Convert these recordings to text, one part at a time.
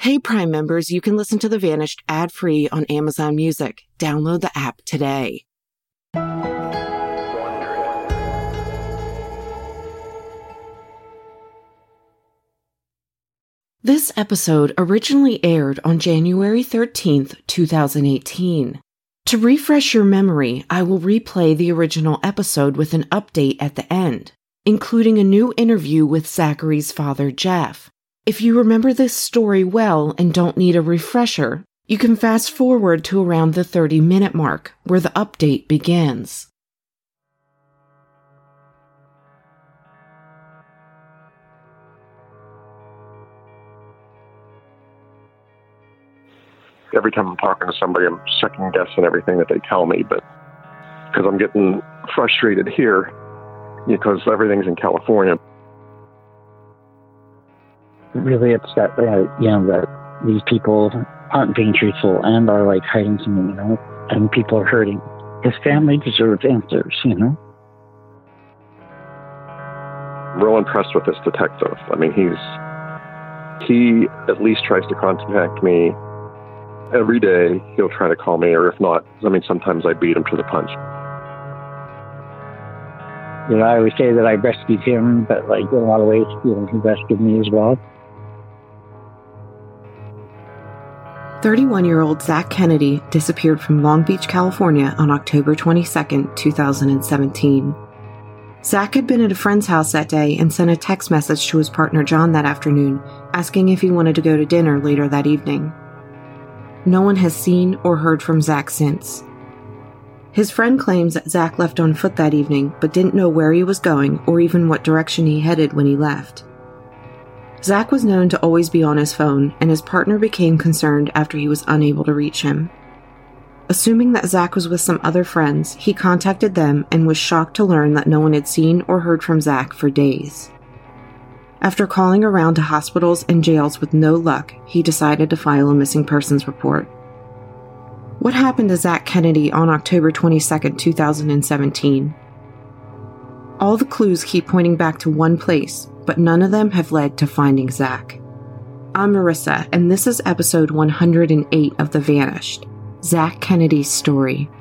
Hey, Prime members, you can listen to The Vanished ad-free on Amazon Music. Download the app today. This episode originally aired on January 13th, 2018. To refresh your memory, I will replay the original episode with an update at the end, including a new interview with Zachary's father, Jeff. If you remember this story well and don't need a refresher, you can fast forward to around the 30-minute mark, where the update begins. Every time I'm talking to somebody, I'm second-guessing everything that they tell me, but because I'm getting frustrated here, because everything's in California. Really upset that, that these people aren't being truthful and are, hiding something, and people are hurting. His family deserves answers, I'm real impressed with this detective. I mean, he at least tries to contact me every day. He'll try to call me, or if not, sometimes I beat him to the punch. I always say that I rescued him, but in a lot of ways, he rescued me as well. 31-year-old Zach Kennedy disappeared from Long Beach, California on October 22, 2017. Zach had been at a friend's house that day and sent a text message to his partner John that afternoon, asking if he wanted to go to dinner later that evening. No one has seen or heard from Zach since. His friend claims that Zach left on foot that evening, but didn't know where he was going or even what direction he headed when he left. Zach was known to always be on his phone, and his partner became concerned after he was unable to reach him. Assuming that Zach was with some other friends, he contacted them and was shocked to learn that no one had seen or heard from Zach for days. After calling around to hospitals and jails with no luck, he decided to file a missing persons report. What happened to Zach Kennedy on October 22, 2017? All the clues keep pointing back to one place, but none of them have led to finding Zach. I'm Marissa, and this is episode 108 of The Vanished, Zach Kennedy's story.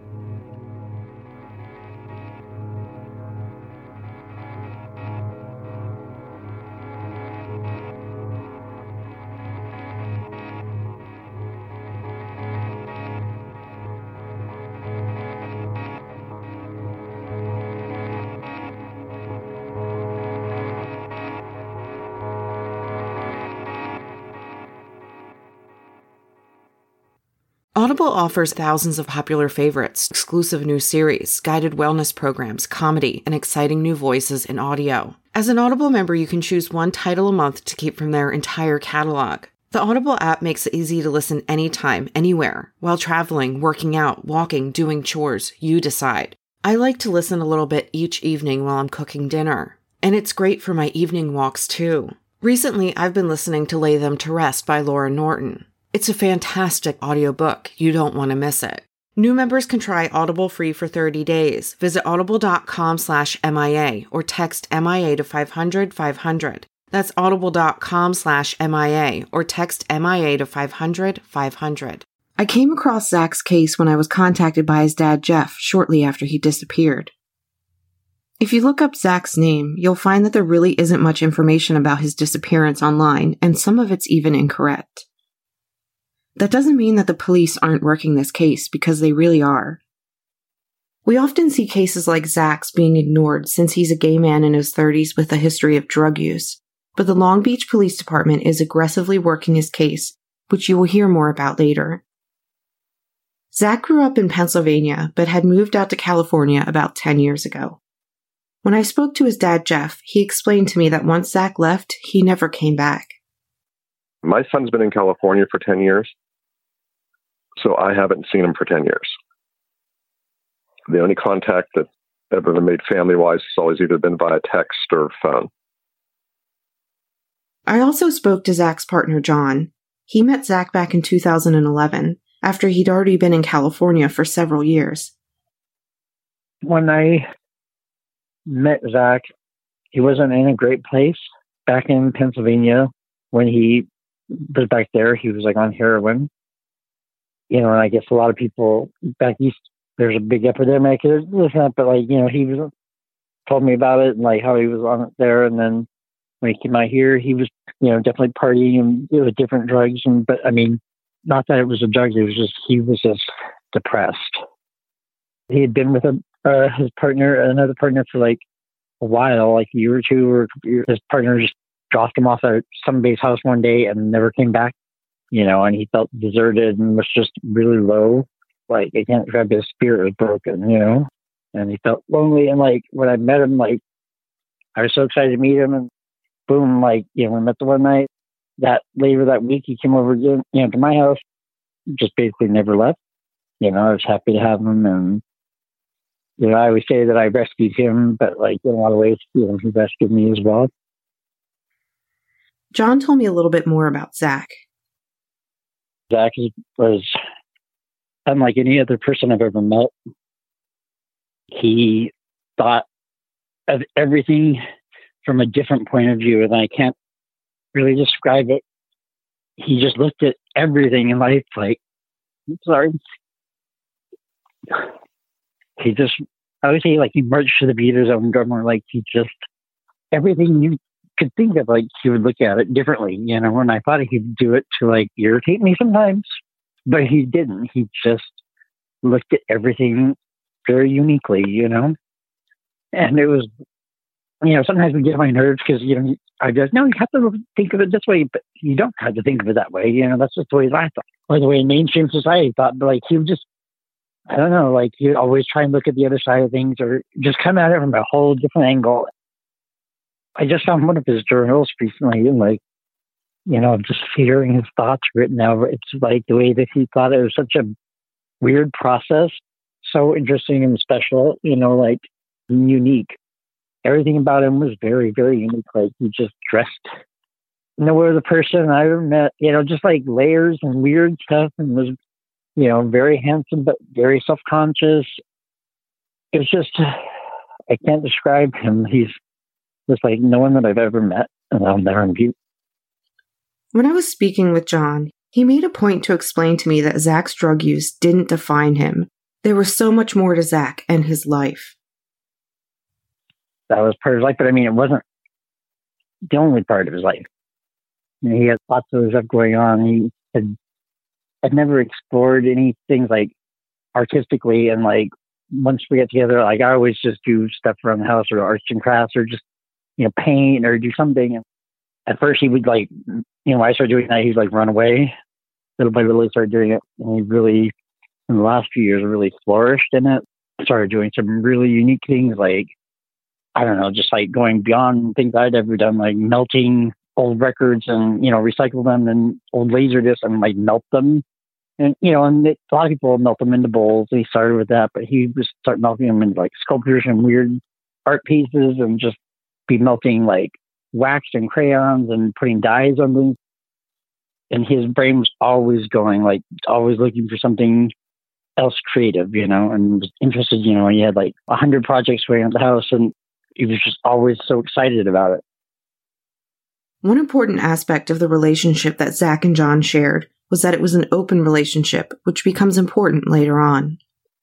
Audible offers thousands of popular favorites, exclusive new series, guided wellness programs, comedy, and exciting new voices in audio. As an Audible member, you can choose one title a month to keep from their entire catalog. The Audible app makes it easy to listen anytime, anywhere. While traveling, working out, walking, doing chores, you decide. I like to listen a little bit each evening while I'm cooking dinner. And it's great for my evening walks, too. Recently, I've been listening to Lay Them to Rest by Laura Norton. It's a fantastic audiobook. You don't want to miss it. New members can try Audible free for 30 days. Visit audible.com/MIA or text MIA to 500-500. That's audible.com/MIA or text MIA to 500-500. I came across Zach's case when I was contacted by his dad, Jeff, shortly after he disappeared. If you look up Zach's name, you'll find that there really isn't much information about his disappearance online, and some of it's even incorrect. That doesn't mean that the police aren't working this case, because they really are. We often see cases like Zach's being ignored since he's a gay man in his 30s with a history of drug use, but the Long Beach Police Department is aggressively working his case, which you will hear more about later. Zach grew up in Pennsylvania, but had moved out to California about 10 years ago. When I spoke to his dad, Jeff, he explained to me that once Zach left, he never came back. My son's been in California for 10 years, so I haven't seen him for 10 years. The only contact that I've ever made family-wise has always either been via text or phone. I also spoke to Zach's partner, John. He met Zach back in 2011, after he'd already been in California for several years. When I met Zach, he wasn't in a great place back in Pennsylvania when he was back there. He was like on heroin. And I guess a lot of people back east, there's a big epidemic. But like, he was told me about it and like how he was on it there. And then when he came out here, he was, definitely partying and it was different drugs. But I mean, not that it was a drug. It was just, he was just depressed. He had been with his partner, another partner for like a while, like a year or two, or his partner just dropped him off at somebody's house one day and never came back, and he felt deserted and was just really low. Like, I can't describe, his spirit was broken, and he felt lonely. And like, when I met him, like, I was so excited to meet him, and boom, like, we met the one night. That later that week, he came over again, to my house, just basically never left. I was happy to have him. And, I always say that I rescued him, but like, in a lot of ways, he rescued me as well. John told me a little bit more about Zach. Zach was unlike any other person I've ever met. He thought of everything from a different point of view, and I can't really describe it. He just looked at everything in life like, he just, I would say, like, he marched to the beat of his own drummer. Like, he just, everything you could think of, like, he would look at it differently, and I thought he'd do it to, like, irritate me sometimes, but he didn't. He just looked at everything very uniquely, and it was, sometimes we get on my nerves because, I just, no, you have to think of it this way, but you don't have to think of it that way, that's just the way I thought, or the way mainstream society thought. But like, he would just, I don't know, like, he'd always try and look at the other side of things, or just come at it from a whole different angle. I just found one of his journals recently, and like, just hearing his thoughts written out, it's like the way that he thought it was such a weird process, so interesting and special, like, unique. Everything about him was very, very unique. Like, he just dressed no other person I ever met, just like layers and weird stuff, and was, very handsome, but very self-conscious. It was just, I can't describe him. He's just like no one that I've ever met, and I'll never meet. When I was speaking with John, he made a point to explain to me that Zach's drug use didn't define him. There was so much more to Zach and his life. That was part of his life, but I mean, it wasn't the only part of his life. He had lots of stuff going on. He had never explored anything like artistically, and like, once we get together, like, I always just do stuff around the house, or arts and crafts, or just, paint, or do something. And at first he would, like, when I started doing that, he'd like run away. Little by little he started doing it, and he really, in the last few years, really flourished in it. Started doing some really unique things, like, I don't know, just like going beyond things I'd ever done, like melting old records and, recycle them, and old laser discs, and like melt them. And, and a lot of people melt them into bowls. He started with that, but he was start melting them into like sculptures and weird art pieces, and just be melting like wax and crayons and putting dyes on them. And his brain was always going, like, always looking for something else creative, and was interested, he had like 100 projects going at the house, and he was just always so excited about it. One important aspect of the relationship that Zach and John shared was that it was an open relationship, which becomes important later on.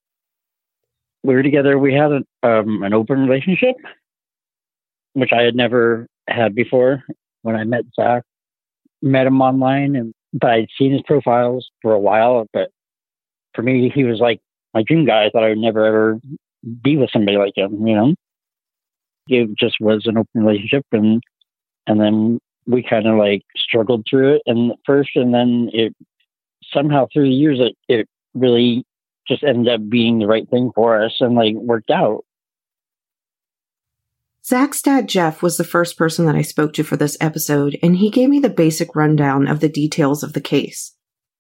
We were together. We had an open relationship, which I had never had before. When I met Zach, met him online, but I'd seen his profiles for a while. But for me, he was like my dream guy. I thought I would never ever be with somebody like him. It just was an open relationship, and then we kind of like struggled through it and first, and then it somehow through the years it really just ended up being the right thing for us, and like worked out. Zach's dad, Jeff, was the first person that I spoke to for this episode, and he gave me the basic rundown of the details of the case.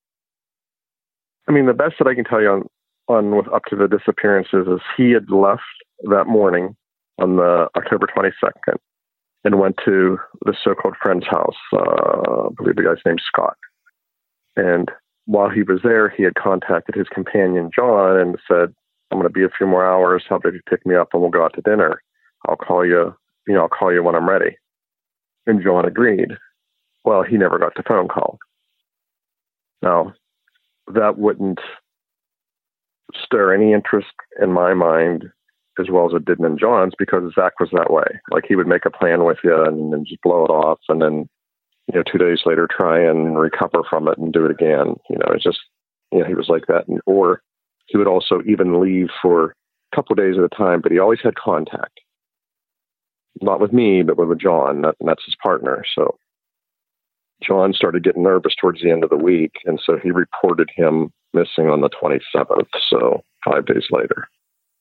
I mean, the best that I can tell you on with up to the disappearances is he had left that morning on the October 22nd and went to the so-called friend's house. I believe the guy's name's Scott. And while he was there, he had contacted his companion, John, and said, I'm going to be a few more hours. How about you pick me up and we'll go out to dinner? I'll call you when I'm ready. And John agreed. Well, he never got the phone call. Now, that wouldn't stir any interest in my mind as well as it did in John's, because Zach was that way. Like, he would make a plan with you and then just blow it off, and then 2 days later try and recover from it and do it again. It's just, he was like that. Or he would also even leave for a couple of days at a time, but he always had contact. Not with me, but with John, and that's his partner. So John started getting nervous towards the end of the week, and so he reported him missing on the 27th, so 5 days later.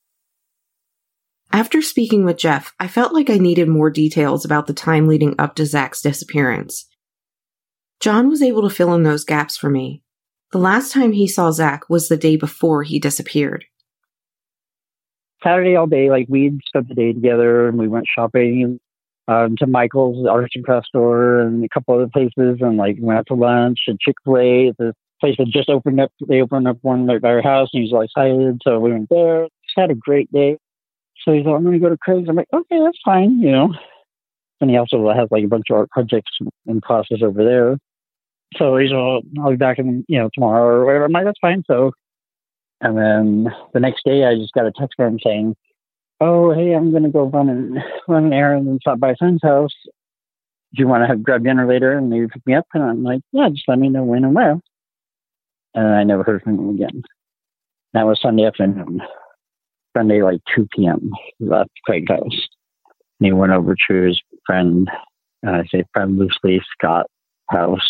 After speaking with Jeff, I felt like I needed more details about the time leading up to Zach's disappearance. John was able to fill in those gaps for me. The last time he saw Zach was the day before he disappeared. Saturday all day, we'd spent the day together, and we went shopping to Michael's arts and craft store and a couple other places, and went out to lunch at Chick-fil-A. The place had just opened up. They opened up one at our house, and he was all excited, so we went there. Just had a great day. So he's like, I'm going to go to Craig's. I'm like, okay, that's fine, And he also has a bunch of art projects in process over there. So he's all, I'll be back in, tomorrow or whatever. I'm like, that's fine. So, and then the next day I just got a text from him saying, oh, hey, I'm going to go run an errand and stop by a friend's house. Do you want to grab dinner later and maybe pick me up? And I'm like, yeah, just let me know when and where. And I never heard from him again. That was Sunday afternoon. Sunday, 2 p.m. He left Craig's house. And he went over to his friend, I say friend loosely, Scott's house.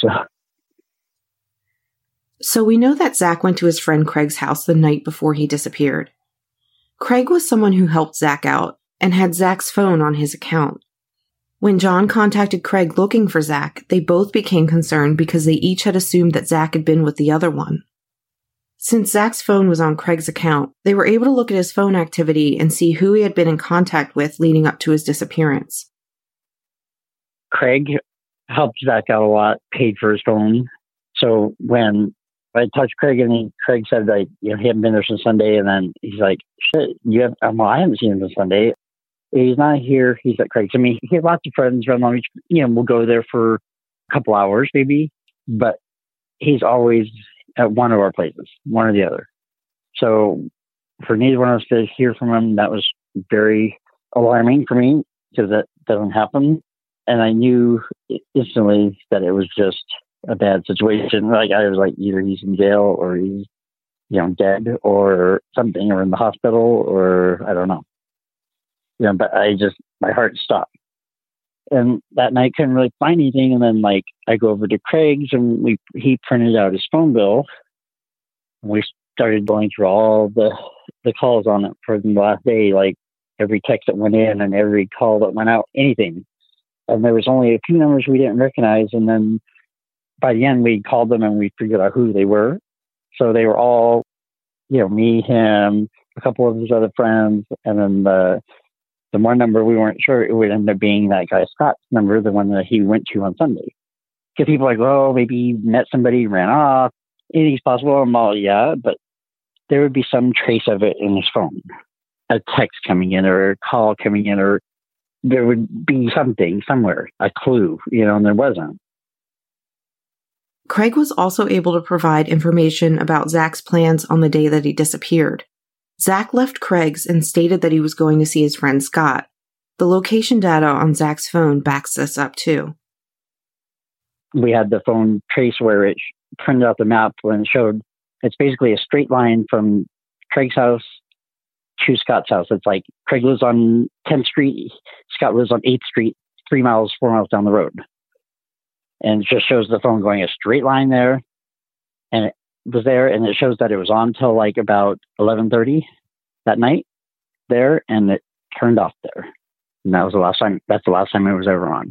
So we know that Zach went to his friend Craig's house the night before he disappeared. Craig was someone who helped Zach out and had Zach's phone on his account. When John contacted Craig looking for Zach, they both became concerned because they each had assumed that Zach had been with the other one. Since Zach's phone was on Craig's account, they were able to look at his phone activity and see who he had been in contact with leading up to his disappearance. Craig helped Zach out a lot, paid for his phone. So when I touched Craig, and Craig said he hadn't been there since Sunday, and then he's like, shit, I haven't seen him since Sunday. He's not here. He's like, Craig, to me, he has lots of friends around Long Beach. We'll go there for a couple hours maybe, but he's always at one of our places, one or the other. So for neither one of us to hear from him, that was very alarming for me, because that doesn't happen. And I knew instantly that it was just a bad situation. I was either he's in jail or he's, dead or something, or in the hospital, or I don't know. But my heart stopped. And that night couldn't really find anything. And then I go over to Craig's, and he printed out his phone bill. And we started going through all the calls on it for the last day, every text that went in and every call that went out, anything. And there was only a few numbers we didn't recognize. And then by the end, we called them and we figured out who they were. So they were all, me, him, a couple of his other friends, and then the one number we weren't sure, it would end up being that guy Scott's number, the one that he went to on Sunday. Because people are maybe he met somebody, ran off. Anything's possible. I'm all, yeah, but there would be some trace of it in his phone. A text coming in or a call coming in, or there would be something somewhere, a clue, and there wasn't. Craig was also able to provide information about Zach's plans on the day that he disappeared. Zach left Craig's and stated that he was going to see his friend Scott. The location data on Zach's phone backs this up too. We had the phone trace where it printed out the map and it showed it's basically a straight line from Craig's house to Scott's house. It's Craig lives on 10th Street, Scott lives on 8th Street, 4 miles down the road. And it just shows the phone going a straight line there. And it was there, and it shows that it was on till about 11:30 that night there, and it turned off there. And that was the last time. That's the last time it was ever on.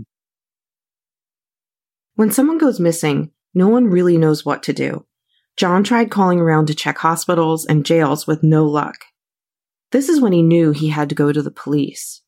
When someone goes missing, no one really knows what to do. John tried calling around to check hospitals and jails with no luck. This is when he knew he had to go to the police.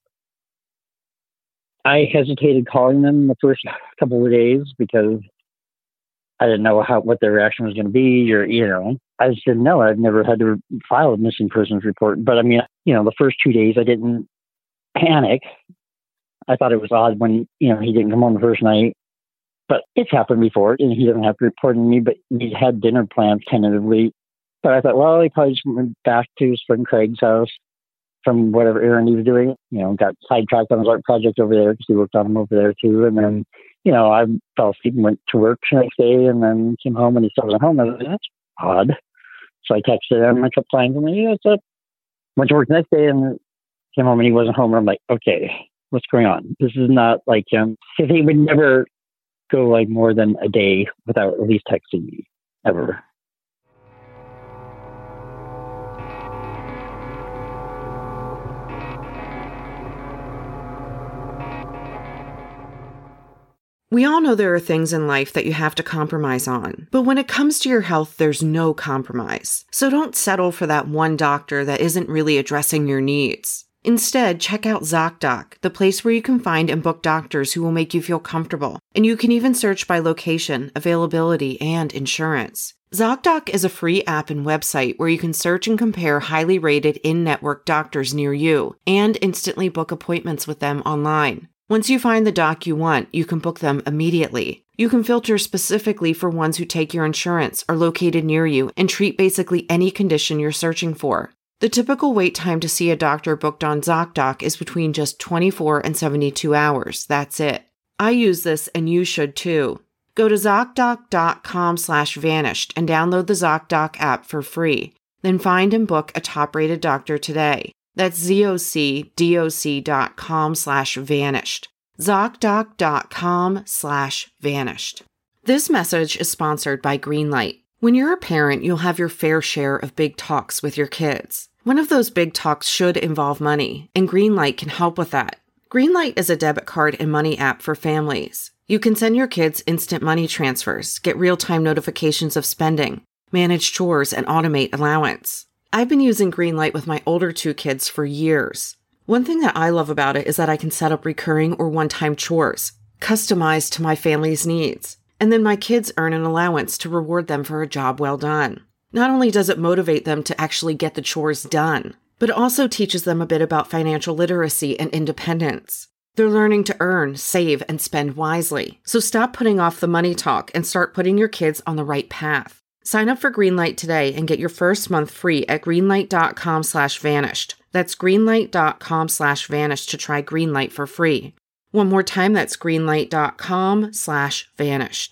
I hesitated calling them the first couple of days because I didn't know what their reaction was going to be, or, I just didn't know. I've never had to file a missing persons report. But the first 2 days I didn't panic. I thought it was odd when, he didn't come home the first night. But it's happened before, and he doesn't have to report to me, but we had dinner plans tentatively. But I thought, well, he probably just went back to his friend Craig's house from whatever errand he was doing. Got sidetracked on his art project over there because he worked on him over there too. And then, I fell asleep and went to work the next day and then came home and he still wasn't home. I was like, that's odd. So I texted him a couple times. I'm like, yeah, what's up? Went to work the next day and came home and he wasn't home. And I'm like, okay, what's going on? This is not like him. He would never go like more than a day without at least texting me, ever. We all know there are things in life that you have to compromise on, but when it comes to your health, there's no compromise. So don't settle for that one doctor that isn't really addressing your needs. Instead, check out ZocDoc, the place where you can find and book doctors who will make you feel comfortable. And you can even search by location, availability, and insurance. ZocDoc is a free app and website where you can search and compare highly rated in-network doctors near you and instantly book appointments with them online. Once you find the doc you want, you can book them immediately. You can filter specifically for ones who take your insurance, are located near you, and treat basically any condition you're searching for. The typical wait time to see a doctor booked on ZocDoc is between just 24 and 72 hours. That's it. I use this and you should too. Go to ZocDoc.com/vanished and download the ZocDoc app for free. Then find and book a top-rated doctor today. That's ZocDoc.com/vanished. ZocDoc.com/vanished. This message is sponsored by Greenlight. When you're a parent, you'll have your fair share of big talks with your kids. One of those big talks should involve money, and Greenlight can help with that. Greenlight is a debit card and money app for families. You can send your kids instant money transfers, get real-time notifications of spending, manage chores, and automate allowance. I've been using Greenlight with my older two kids for years. One thing that I love about it is that I can set up recurring or one-time chores, customized to my family's needs. And then my kids earn an allowance to reward them for a job well done. Not only does it motivate them to actually get the chores done, but it also teaches them a bit about financial literacy and independence. They're learning to earn, save, and spend wisely. So stop putting off the money talk and start putting your kids on the right path. Sign up for Greenlight today and get your first month free at greenlight.com/vanished. That's greenlight.com/vanished to try Greenlight for free. One more time, that's greenlight.com/vanished.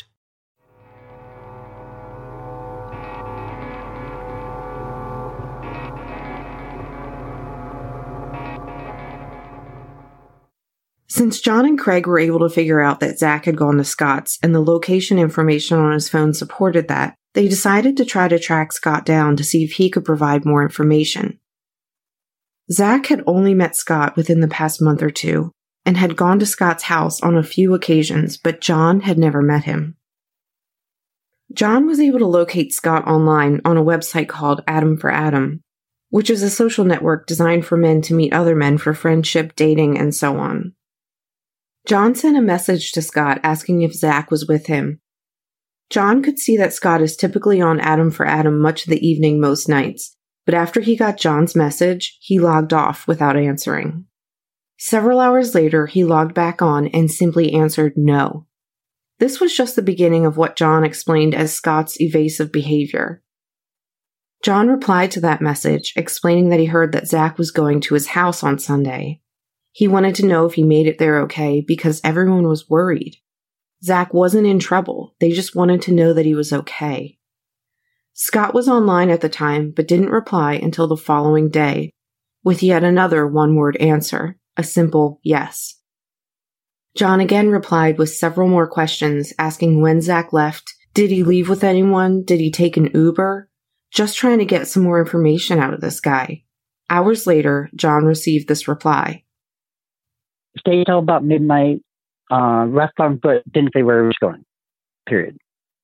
Since John and Craig were able to figure out that Zach had gone to Scott's and the location information on his phone supported that, they decided to try to track Scott down to see if he could provide more information. Zach had only met Scott within the past month or two and had gone to Scott's house on a few occasions, but John had never met him. John was able to locate Scott online on a website called Adam for Adam, which is a social network designed for men to meet other men for friendship, dating, and so on. John sent a message to Scott asking if Zach was with him. John could see that Scott is typically on Adam for Adam much of the evening most nights, but after he got John's message, he logged off without answering. Several hours later, he logged back on and simply answered no. This was just the beginning of what John explained as Scott's evasive behavior. John replied to that message, explaining that he heard that Zach was going to his house on Sunday. He wanted to know if he made it there okay because everyone was worried. Zach wasn't in trouble. They just wanted to know that he was okay. Scott was online at the time, but didn't reply until the following day, with yet another one-word answer, a simple yes. John again replied with several more questions, asking when Zach left, did he leave with anyone, did he take an Uber? Just trying to get some more information out of this guy. Hours later, John received this reply. Stayed till about midnight, restaurant, but didn't say where he was going. Period.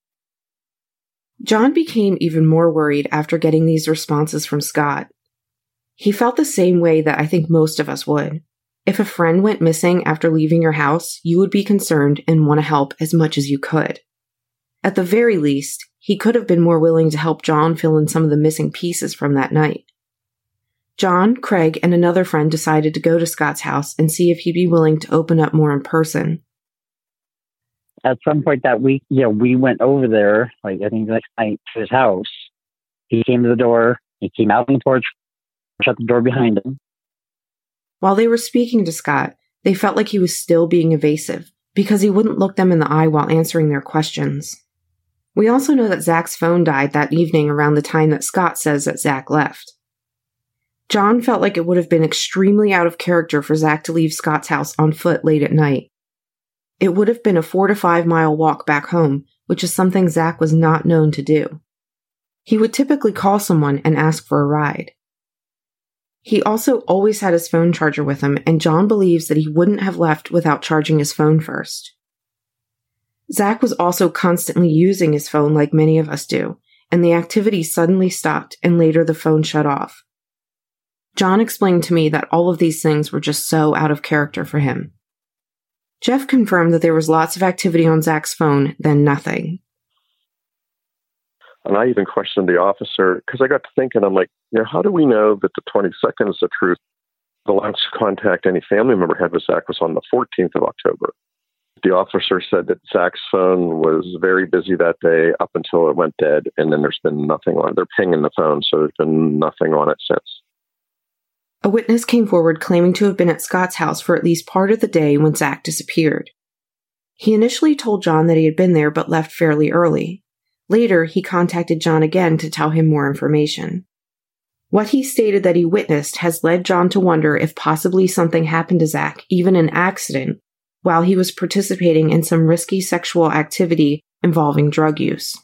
John became even more worried after getting these responses from Scott. He felt the same way that I think most of us would. If a friend went missing after leaving your house, you would be concerned and want to help as much as you could. At the very least, he could have been more willing to help John fill in some of the missing pieces from that night. John, Craig, and another friend decided to go to Scott's house and see if he'd be willing to open up more in person. at some point that week, we went over there, like I think the next night, to his house. He came to the door, he came out on the porch, shut the door behind him. While they were speaking to Scott, they felt like he was still being evasive because he wouldn't look them in the eye while answering their questions. We also know that Zach's phone died that evening around the time that Scott says that Zach left. John felt like it would have been extremely out of character for Zach to leave Scott's house on foot late at night. It would have been a 4 to 5 mile walk back home, which is something Zach was not known to do. He would typically call someone and ask for a ride. He also always had his phone charger with him, and John believes that he wouldn't have left without charging his phone first. Zach was also constantly using his phone like many of us do, and the activity suddenly stopped and later the phone shut off. John explained to me that all of these things were just so out of character for him. Jeff confirmed that there was lots of activity on Zach's phone, then nothing. And I even questioned the officer because I got to thinking, I'm like, how do we know that the 22nd is the truth? The last contact any family member had with Zach was on the 14th of October. The officer said that Zach's phone was very busy that day up until it went dead, and then there's been nothing on it. They're pinging the phone, so there's been nothing on it since. A witness came forward claiming to have been at Scott's house for at least part of the day when Zach disappeared. He initially told John that he had been there but left fairly early. Later, he contacted John again to tell him more information. What he stated that he witnessed has led John to wonder if possibly something happened to Zach, even an accident, while he was participating in some risky sexual activity involving drug use.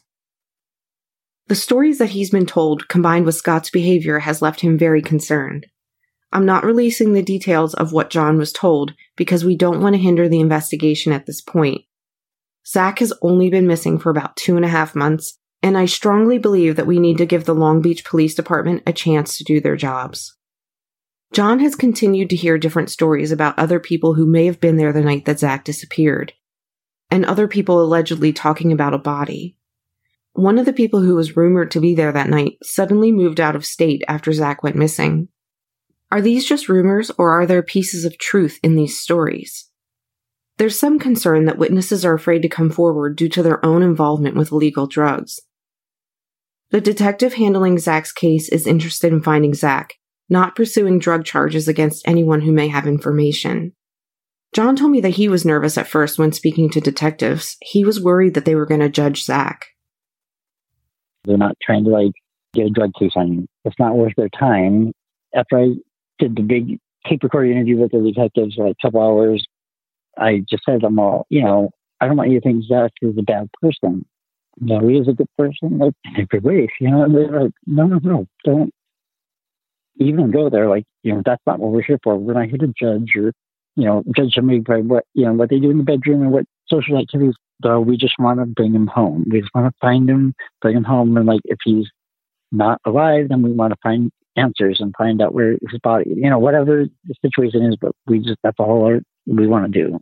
The stories that he's been told, combined with Scott's behavior, has left him very concerned. I'm not releasing the details of what John was told because we don't want to hinder the investigation at this point. Zach has only been missing for about 2.5 months, and I strongly believe that we need to give the Long Beach Police Department a chance to do their jobs. John has continued to hear different stories about other people who may have been there the night that Zach disappeared, and other people allegedly talking about a body. One of the people who was rumored to be there that night suddenly moved out of state after Zach went missing. Are these just rumors, or are there pieces of truth in these stories? There's some concern that witnesses are afraid to come forward due to their own involvement with illegal drugs. The detective handling Zach's case is interested in finding Zach, not pursuing drug charges against anyone who may have information. John told me that he was nervous at first when speaking to detectives. He was worried that they were going to judge Zach. They're not trying to get a drug case on you. It's not worth their time. After I did the big tape recording interview with the detectives for a couple hours, I just said to them all, I don't want you to think Zach is a bad person. He is a good person, in every way. And they're like, no, don't even go there. That's not what we're here for. We're not here to judge or, judge somebody by what they do in the bedroom and what social activities. Though we just want to bring him home. We just want to find him, bring him home, and if he's not alive, then we want to find answers and find out where his body, whatever the situation is. But that's all we want to do.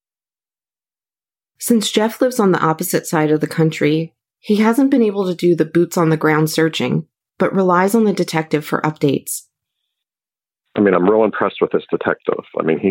Since Jeff lives on the opposite side of the country, he hasn't been able to do the boots-on-the-ground searching, but relies on the detective for updates. I'm real impressed with this detective.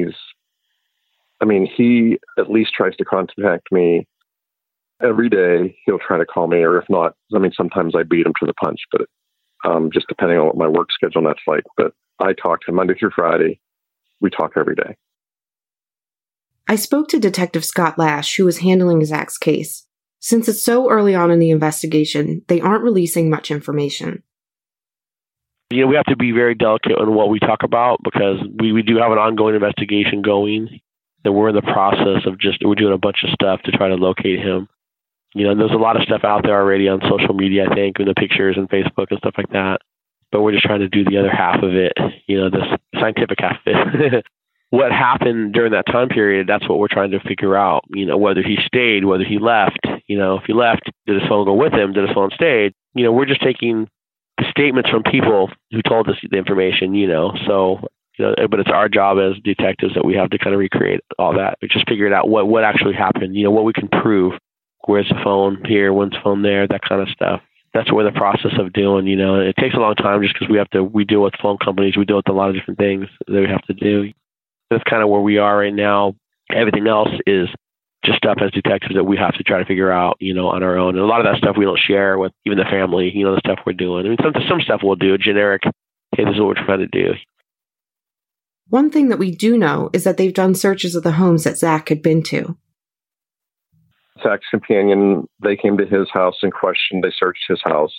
He at least tries to contact me every day. He'll try to call me, or if not, sometimes I beat him to the punch, but just depending on what my work schedule that's like. But I talk to him Monday through Friday. We talk every day. I spoke to Detective Scott Lash, who was handling Zach's case. Since it's so early on in the investigation, they aren't releasing much information. We have to be very delicate on what we talk about because we do have an ongoing investigation going. And we're in the process of we're doing a bunch of stuff to try to locate him. There's a lot of stuff out there already on social media, I think, in the pictures and Facebook and stuff like that. But we're just trying to do the other half of it, the scientific half of it. What happened during that time period, that's what we're trying to figure out. Whether he stayed, whether he left. If he left, did his phone go with him? Did his phone stay? We're just taking the statements from people who told us the information, but it's our job as detectives that we have to kind of recreate all that. We just figure it out what actually happened, what we can prove. Where's the phone here? When's the phone there? That kind of stuff. That's what we're in the process of doing, It takes a long time just because we deal with phone companies. We deal with a lot of different things that we have to do. That's kind of where we are right now. Everything else is just stuff as detectives that we have to try to figure out, on our own. And a lot of that stuff we don't share with even the family, the stuff we're doing. I mean, some stuff we'll do, generic, hey, this is what we're trying to do. One thing that we do know is that they've done searches of the homes that Zach had been to. Zach's companion, they came to his house and questioned, they searched his house.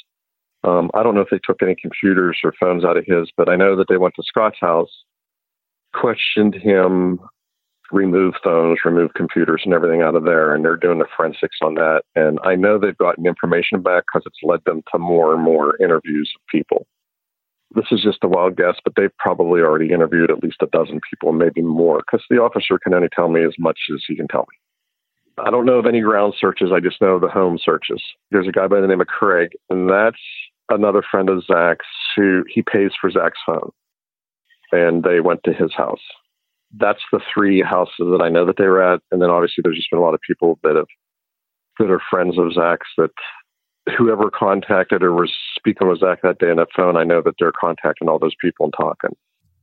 I don't know if they took any computers or phones out of his, but I know that they went to Scott's house, questioned him, removed phones, removed computers and everything out of there, and they're doing the forensics on that. And I know they've gotten information back because it's led them to more and more interviews of people. This is just a wild guess, but they've probably already interviewed at least a dozen people, maybe more, because the officer can only tell me as much as he can tell me. I don't know of any ground searches. I just know the home searches. There's a guy by the name of Craig, and that's another friend of Zach's who he pays for Zach's phone. And they went to his house. That's the three houses that I know that they were at. And then obviously there's just been a lot of people that are friends of Zach's that whoever contacted or was speaking with Zach that day on that phone, I know that they're contacting all those people and talking.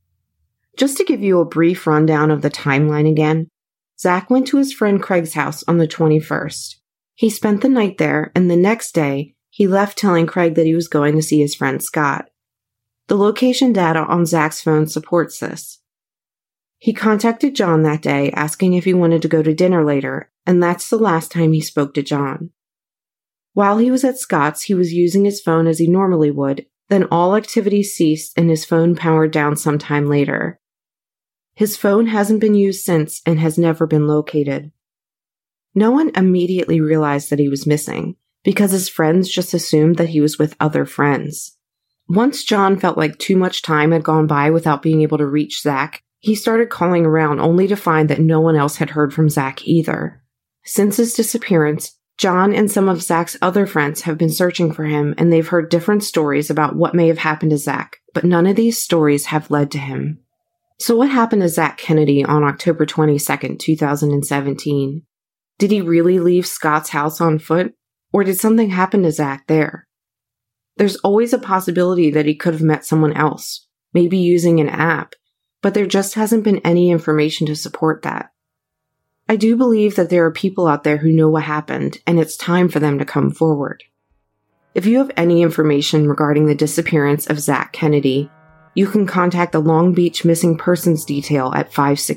Just to give you a brief rundown of the timeline again, Zach went to his friend Craig's house on the 21st. He spent the night there, and the next day, he left telling Craig that he was going to see his friend Scott. The location data on Zach's phone supports this. He contacted John that day asking if he wanted to go to dinner later, and that's the last time he spoke to John. While he was at Scott's, he was using his phone as he normally would, then all activity ceased and his phone powered down sometime later. His phone hasn't been used since and has never been located. No one immediately realized that he was missing, because his friends just assumed that he was with other friends. Once John felt like too much time had gone by without being able to reach Zach, he started calling around only to find that no one else had heard from Zach either. Since his disappearance, John and some of Zach's other friends have been searching for him, and they've heard different stories about what may have happened to Zach, but none of these stories have led to him. So what happened to Zach Kennedy on October 22nd, 2017? Did he really leave Scott's house on foot, or did something happen to Zach there? There's always a possibility that he could have met someone else, maybe using an app, but there just hasn't been any information to support that. I do believe that there are people out there who know what happened, and it's time for them to come forward. If you have any information regarding the disappearance of Zach Kennedy, you can contact the Long Beach Missing Persons Detail at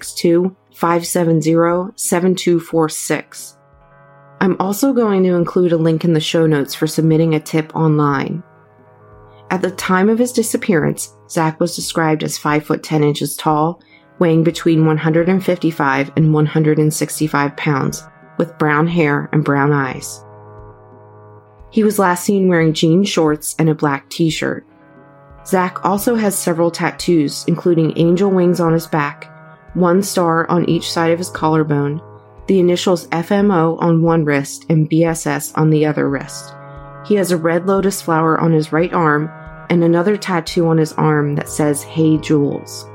562-570-7246. I'm also going to include a link in the show notes for submitting a tip online. At the time of his disappearance, Zach was described as 5 foot 10 inches tall, weighing between 155 and 165 pounds, with brown hair and brown eyes. He was last seen wearing jean shorts and a black t-shirt. Zach also has several tattoos, including angel wings on his back, 1 star on each side of his collarbone, the initials FMO on one wrist and BSS on the other wrist. He has a red lotus flower on his right arm and another tattoo on his arm that says, "Hey Jules."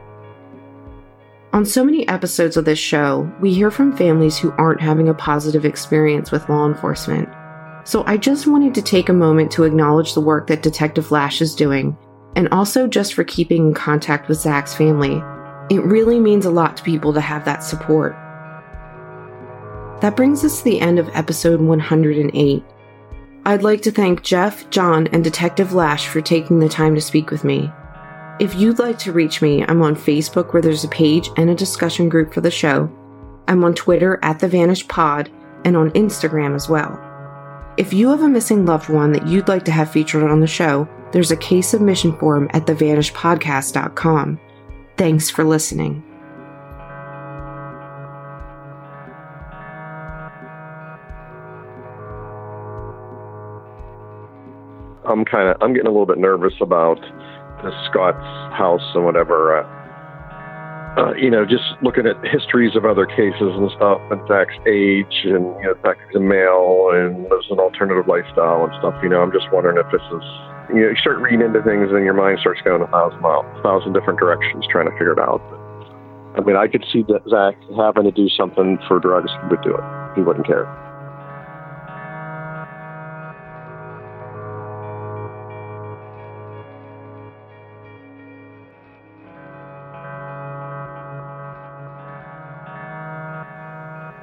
On so many episodes of this show, we hear from families who aren't having a positive experience with law enforcement. So I just wanted to take a moment to acknowledge the work that Detective Lash is doing, and also just for keeping in contact with Zach's family. It really means a lot to people to have that support. That brings us to the end of episode 108. I'd like to thank Jeff, John, and Detective Lash for taking the time to speak with me. If you'd like to reach me, I'm on Facebook where there's a page and a discussion group for the show. I'm on Twitter at TheVanishedPod and on Instagram as well. If you have a missing loved one that you'd like to have featured on the show, there's a case submission form at thevanishedpodcast.com. Thanks for listening. I'm getting a little bit nervous about the Scott's house and whatever. Just looking at histories of other cases and stuff, and Zach's age, and the fact he's a male and lives an alternative lifestyle and stuff. I'm just wondering if this is. You start reading into things, and your mind starts going 1,000 miles, 1,000 different directions, trying to figure it out. But, I could see that Zach having to do something for drugs. He would do it. He wouldn't care.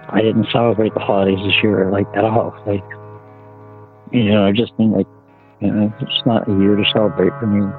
I didn't celebrate the holidays this year, like, at all. Like, I just think, like, it's not a year to celebrate for me.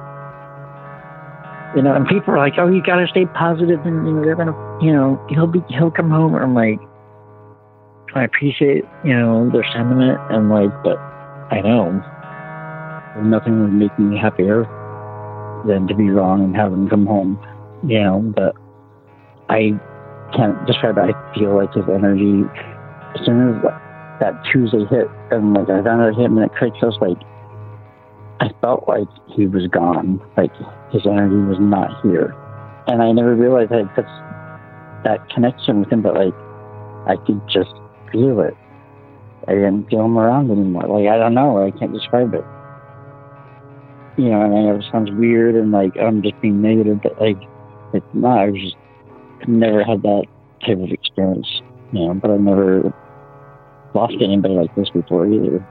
And people are like, oh, you got to stay positive, and, they're going to, he'll come home. I'm like, I appreciate, their sentiment, and, like, but I know nothing would make me happier than to be wrong and have him come home, but I can't describe it. I feel like his energy, as soon as that Tuesday hit, and, like, I found out him and it clicked, I was like, I felt like he was gone, like his energy was not here. And I never realized I had that connection with him, but, like, I could just feel it. I didn't feel him around anymore. Like, I don't know, I can't describe it. And I know it sounds weird and, like, I'm just being negative, but, like, it's not. I've never had that type of experience, but I've never lost anybody like this before either.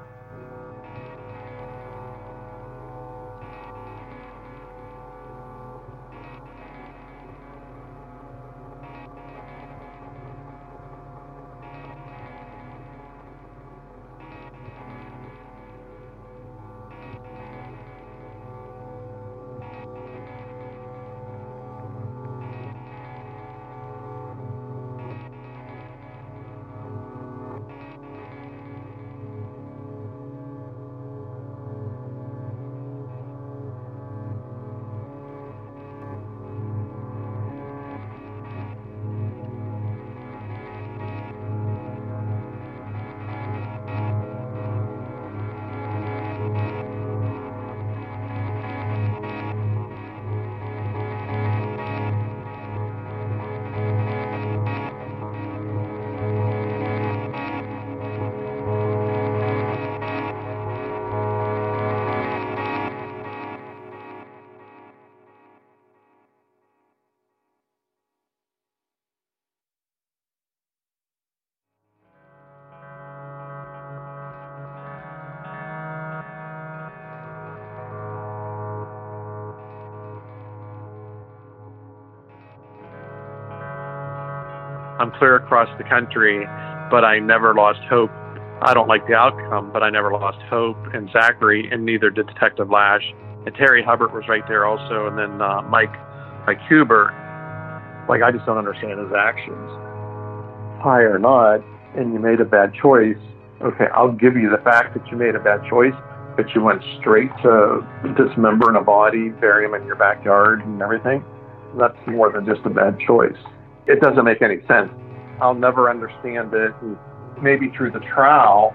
I'm clear across the country, but I never lost hope. I don't like the outcome, but I never lost hope in Zachary, and neither did Detective Lash. And Terry Hubbard was right there also, and then Mike Hubert. Like, I just don't understand his actions. High or not, and you made a bad choice. Okay, I'll give you the fact that you made a bad choice, but you went straight to dismembering a body, bury him in your backyard and everything. That's more than just a bad choice. It doesn't make any sense. I'll never understand it. And maybe through the trial,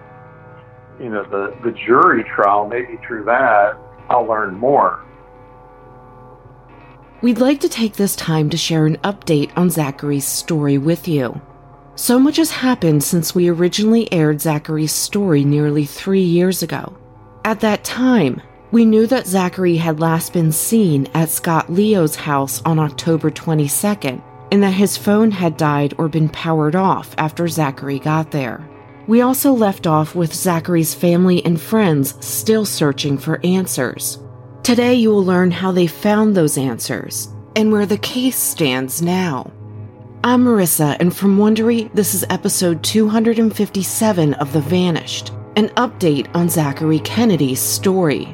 the jury trial, maybe through that, I'll learn more. We'd like to take this time to share an update on Zachary's story with you. So much has happened since we originally aired Zachary's story nearly 3 years ago. At that time, we knew that Zachary had last been seen at Scott Leo's house on October 22nd, and that his phone had died or been powered off after Zachary got there. We also left off with Zachary's family and friends still searching for answers. Today you will learn how they found those answers and where the case stands now. I'm Marissa, and from Wondery, this is episode 257 of The Vanished, an update on Zachary Kennedy's story.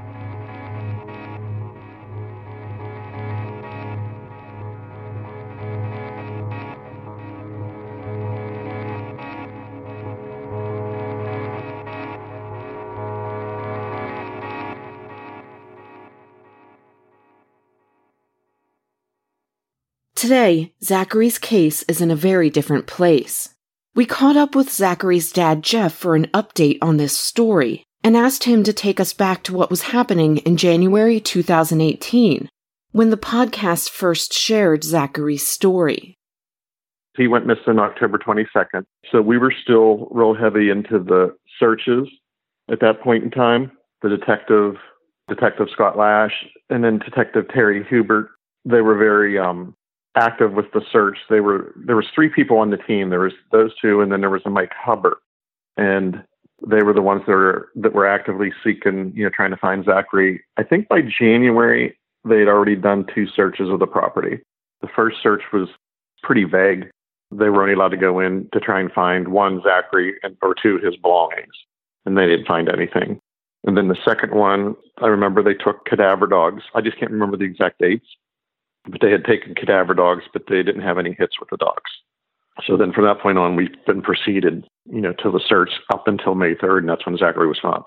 Today, Zachary's case is in a very different place. We caught up with Zachary's dad, Jeff, for an update on this story and asked him to take us back to what was happening in January 2018, when the podcast first shared Zachary's story. He went missing October 22nd, so we were still real heavy into the searches at that point in time. The Detective Scott Lash, and then Detective Terry Hubert, they were very active with the search. There was 3 people on the team. There was those 2, and then there was a Mike Hubbard, and they were the ones that were actively seeking, trying to find Zachary. I think by January they had already done 2 searches of the property. The first search was pretty vague. They were only allowed to go in to try and find one, Zachary, or two, his belongings. And they didn't find anything. And then the second one, I remember they took cadaver dogs. I just can't remember the exact dates, but they had taken cadaver dogs, but they didn't have any hits with the dogs. So then from that point on, we've been proceeded, to the search up until May 3rd, and that's when Zachary was found.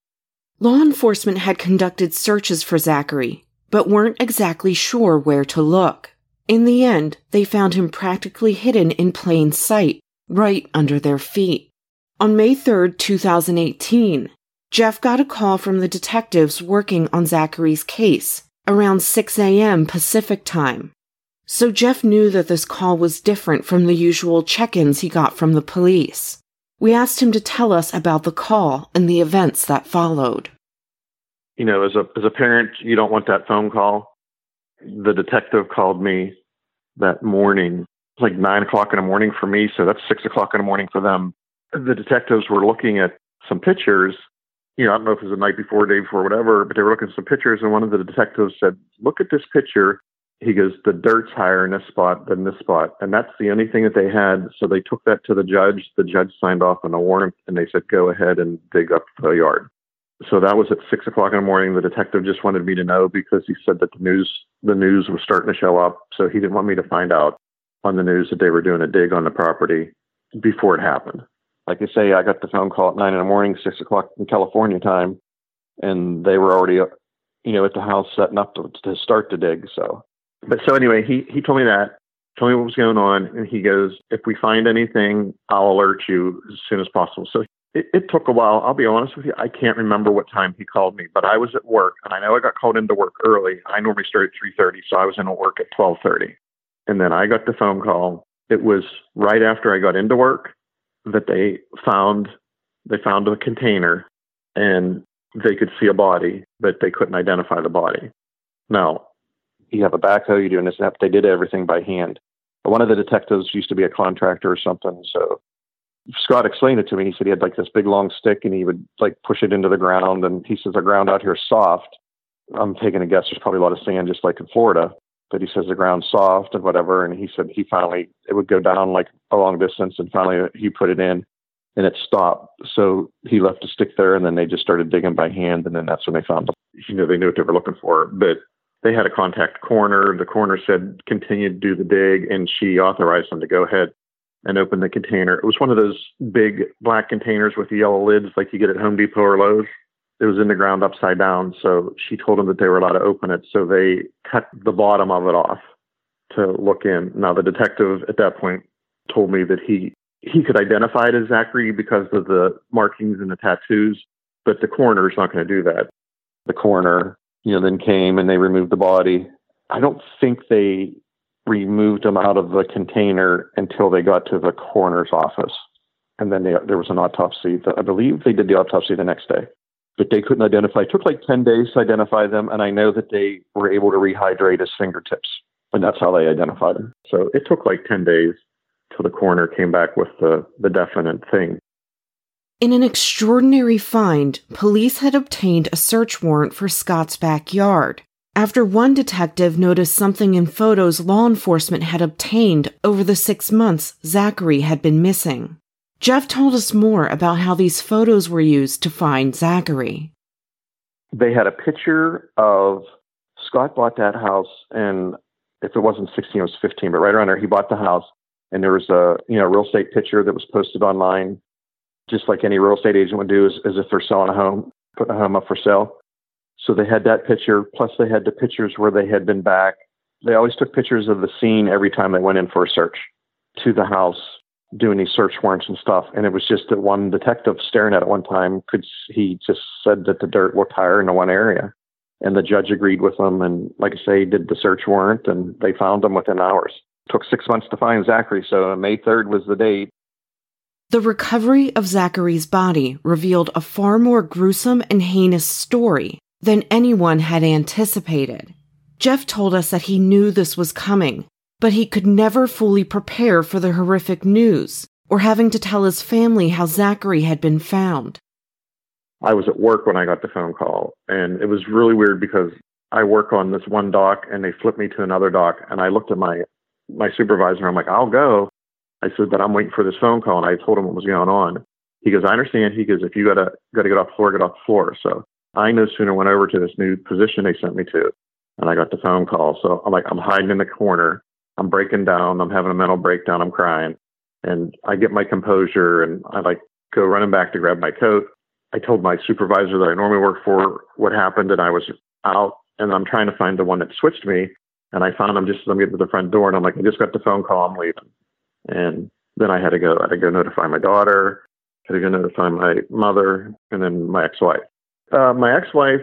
Law enforcement had conducted searches for Zachary, but weren't exactly sure where to look. In the end, they found him practically hidden in plain sight, right under their feet. On May 3rd, 2018, Jeff got a call from the detectives working on Zachary's case around 6 a.m. Pacific time. So Jeff knew that this call was different from the usual check-ins he got from the police. We asked him to tell us about the call and the events that followed. As a parent, you don't want that phone call. The detective called me that morning, like 9 o'clock in the morning for me, so that's 6 o'clock in the morning for them. The detectives were looking at some pictures. I don't know if it was the night before, day before, whatever, but they were looking at some pictures, and one of the detectives said, "Look at this picture." He goes, "The dirt's higher in this spot than this spot." And that's the only thing that they had. So they took that to the judge. The judge signed off on a warrant, and they said, "Go ahead and dig up the yard." So that was at 6 o'clock in the morning. The detective just wanted me to know because he said that the news was starting to show up. So he didn't want me to find out on the news that they were doing a dig on the property before it happened. Like I say, I got the phone call at 9 in the morning, 6 o'clock in California time, and they were already, at the house setting up to start the dig. So anyway, he told me that, told me what was going on, and he goes, "If we find anything, I'll alert you as soon as possible." So it took a while. I'll be honest with you. I can't remember what time he called me, but I was at work, and I know I got called into work early. I normally start at 3:30, so I was in at work at 12:30. And then I got the phone call. It was right after I got into work that they found a container, and they could see a body, but they couldn't identify the body. Now, you have a backhoe, you're doing this and that, but they did everything by hand. But one of the detectives used to be a contractor or something, so Scott explained it to me. He said he had like this big long stick, and he would like push it into the ground, and he says the ground out here is soft. I'm taking a guess there's probably a lot of sand just like in Florida, but he says the ground's soft and whatever, and he said it would go down like a long distance, and finally he put it in, and it stopped. So he left a stick there, and then they just started digging by hand, and then that's when they found them. They knew what they were looking for, but they had to contact coroner. The coroner said continue to do the dig, and she authorized them to go ahead and open the container. It was one of those big black containers with the yellow lids like you get at Home Depot or Lowe's. It was in the ground upside down, so she told them that they were allowed to open it, so they cut the bottom of it off to look in. Now, the detective at that point told me that he could identify it as Zachary because of the markings and the tattoos, but the coroner's not going to do that. The coroner, then came and they removed the body. I don't think they removed him out of the container until they got to the coroner's office. And then there was an autopsy. I believe they did the autopsy the next day, but they couldn't identify. It took like 10 days to identify them. And I know that they were able to rehydrate his fingertips, and that's how they identified him. So it took like 10 days till the coroner came back with the definite thing. In an extraordinary find, police had obtained a search warrant for Scott's backyard after one detective noticed something in photos law enforcement had obtained over the 6 months Zachary had been missing. Jeff told us more about how these photos were used to find Zachary. They had a picture of Scott bought that house, and if it wasn't 16, it was 15, but right around there, he bought the house, and there was a real estate picture that was posted online, just like any real estate agent would do, as if they're selling a home, putting a home up for sale. So they had that picture, plus they had the pictures where they had been back. They always took pictures of the scene every time they went in for a search to the house, doing these search warrants and stuff. And it was just that one detective staring at it one time, he just said that the dirt looked higher in the one area. And the judge agreed with them. And like I say, did the search warrant, and they found him within hours. It took 6 months to find Zachary. So May 3rd was the date. The recovery of Zachary's body revealed a far more gruesome and heinous story than anyone had anticipated. Jeff told us that he knew this was coming, but he could never fully prepare for the horrific news or having to tell his family how Zachary had been found. I was at work when I got the phone call, and it was really weird because I work on this one dock, and they flipped me to another dock, and I looked at my supervisor, and I'm like, I'll go. I said, but I'm waiting for this phone call. And I told him what was going on. He goes, I understand. He goes, if you got to get off the floor, get off the floor. So I no sooner went over to this new position they sent me to, and I got the phone call. So I'm hiding in the corner. I'm breaking down. I'm having a mental breakdown. I'm crying. And I get my composure, and I go running back to grab my coat. I told my supervisor that I normally work for what happened, and I was out, and I'm trying to find the one that switched me. And I found him just as I'm getting to the front door, and I'm like, I just got the phone call. I'm leaving. And then I had to go notify my daughter, I had to go notify my mother, and then my ex-wife. My ex-wife,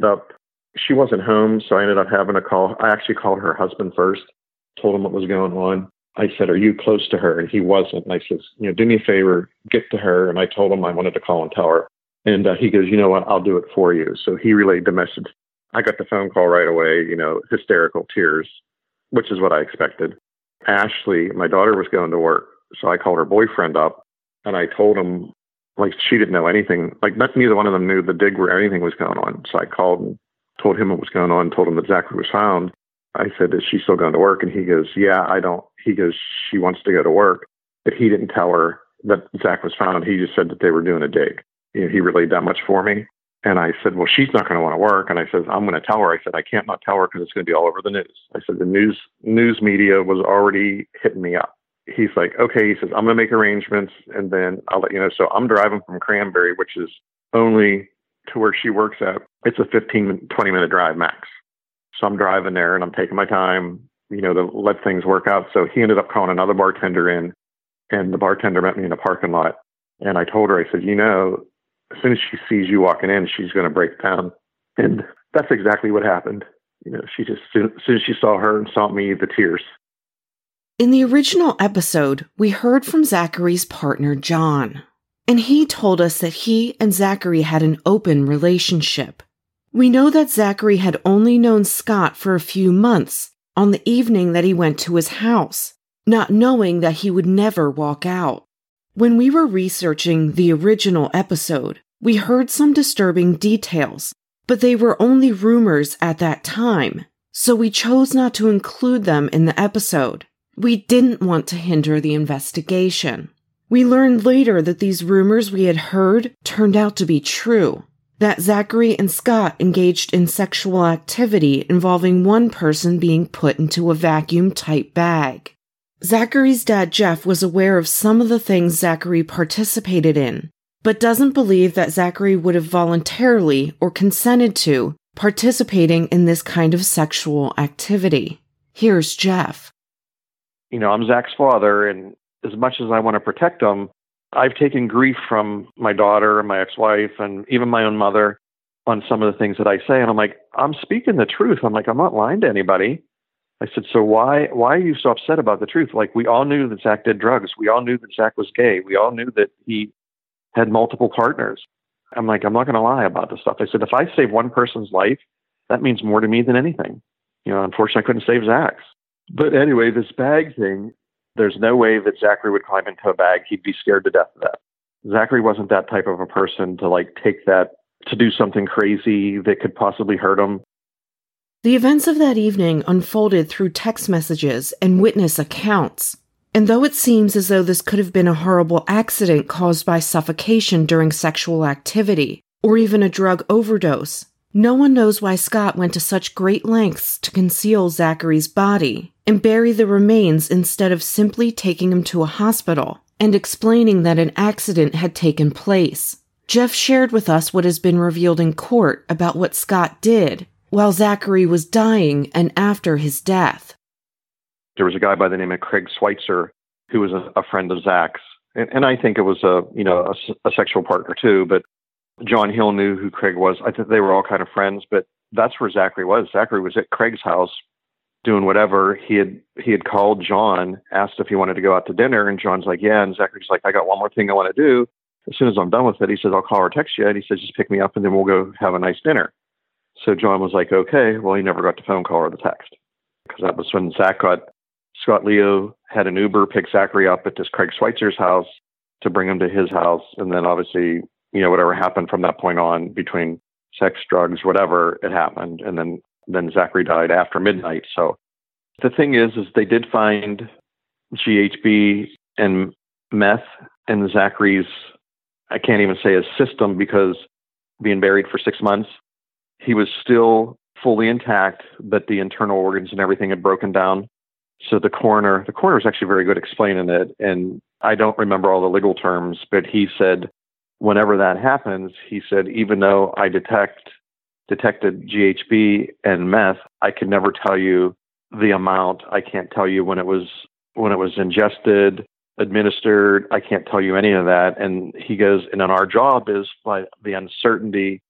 she wasn't home, so I ended up having a call. I actually called her husband first, told him what was going on. I said, are you close to her? And he wasn't. And I said, do me a favor, get to her. And I told him I wanted to call and tell her. And he goes, you know what, I'll do it for you. So he relayed the message. I got the phone call right away, hysterical tears, which is what I expected. Ashley, my daughter, was going to work. So I called her boyfriend up, and I told him, she didn't know anything. Neither one of them knew the dig where anything was going on. So I called and told him what was going on, told him that Zachary was found. I said, is she still going to work? And he goes, yeah, I don't. He goes, she wants to go to work. But he didn't tell her that Zach was found. He just said that they were doing a dig. He relayed that much for me. And I said, well, she's not going to want to work. And I said, I'm going to tell her. I said, I can't not tell her because it's going to be all over the news. I said, the news media was already hitting me up. He's like, okay. He says, I'm going to make arrangements, and then I'll let you know. So I'm driving from Cranberry, which is only to where she works at. It's a 15, 20-minute drive max. So I'm driving there, and I'm taking my time, to let things work out. So he ended up calling another bartender in, and the bartender met me in the parking lot. And I told her, I said, as soon as she sees you walking in, she's going to break down. And that's exactly what happened. She just, as soon as she saw her and saw me, the tears. In the original episode, we heard from Zachary's partner, John, and he told us that he and Zachary had an open relationship. We know that Zachary had only known Scott for a few months on the evening that he went to his house, not knowing that he would never walk out. When we were researching the original episode, we heard some disturbing details, but they were only rumors at that time, so we chose not to include them in the episode. We didn't want to hinder the investigation. We learned later that these rumors we had heard turned out to be true, that Zachary and Scott engaged in sexual activity involving one person being put into a vacuum-type bag. Zachary's dad, Jeff, was aware of some of the things Zachary participated in, but doesn't believe that Zachary would have voluntarily or consented to participating in this kind of sexual activity. Here's Jeff. I'm Zach's father, and as much as I want to protect him, I've taken grief from my daughter and my ex-wife and even my own mother on some of the things that I say. And I'm like, I'm speaking the truth. I'm like, I'm not lying to anybody. I said, so why are you so upset about the truth? We all knew that Zach did drugs. We all knew that Zach was gay. We all knew that he had multiple partners. I'm like, I'm not going to lie about this stuff. I said, if I save one person's life, that means more to me than anything. Unfortunately, I couldn't save Zach's. But anyway, this bag thing, there's no way that Zachary would climb into a bag. He'd be scared to death of that. Zachary wasn't that type of a person to take that, to do something crazy that could possibly hurt him. The events of that evening unfolded through text messages and witness accounts. And though it seems as though this could have been a horrible accident caused by suffocation during sexual activity, or even a drug overdose, no one knows why Scott went to such great lengths to conceal Zachary's body and bury the remains instead of simply taking him to a hospital and explaining that an accident had taken place. Jeff shared with us what has been revealed in court about what Scott did while Zachary was dying and after his death. There was a guy by the name of Craig Schweitzer who was a friend of Zach's. And I think it was a sexual partner too, but John Hill knew who Craig was. I think they were all kind of friends, but that's where Zachary was. Zachary was at Craig's house doing whatever. He had called John, asked if he wanted to go out to dinner, and John's like, yeah. And Zachary's like, I got one more thing I want to do. As soon as I'm done with it, he says, I'll call or text you. And he says, just pick me up and then we'll go have a nice dinner. So John was like, okay. Well, he never got the phone call or the text, because that was when Scott Leo had an Uber pick Zachary up at this Craig Schweitzer's house to bring him to his house. And then obviously, whatever happened from that point on between sex, drugs, whatever, it happened. And then Zachary died after midnight. So the thing is they did find GHB and meth in Zachary's, I can't even say his system, because being buried for 6 months, he was still fully intact, but the internal organs and everything had broken down. So the coroner was actually very good explaining it. And I don't remember all the legal terms, but he said, whenever that happens, he said, even though I detected GHB and meth, I can never tell you the amount. I can't tell you when it was ingested, administered. I can't tell you any of that. And he goes, and then our job is, by the uncertainty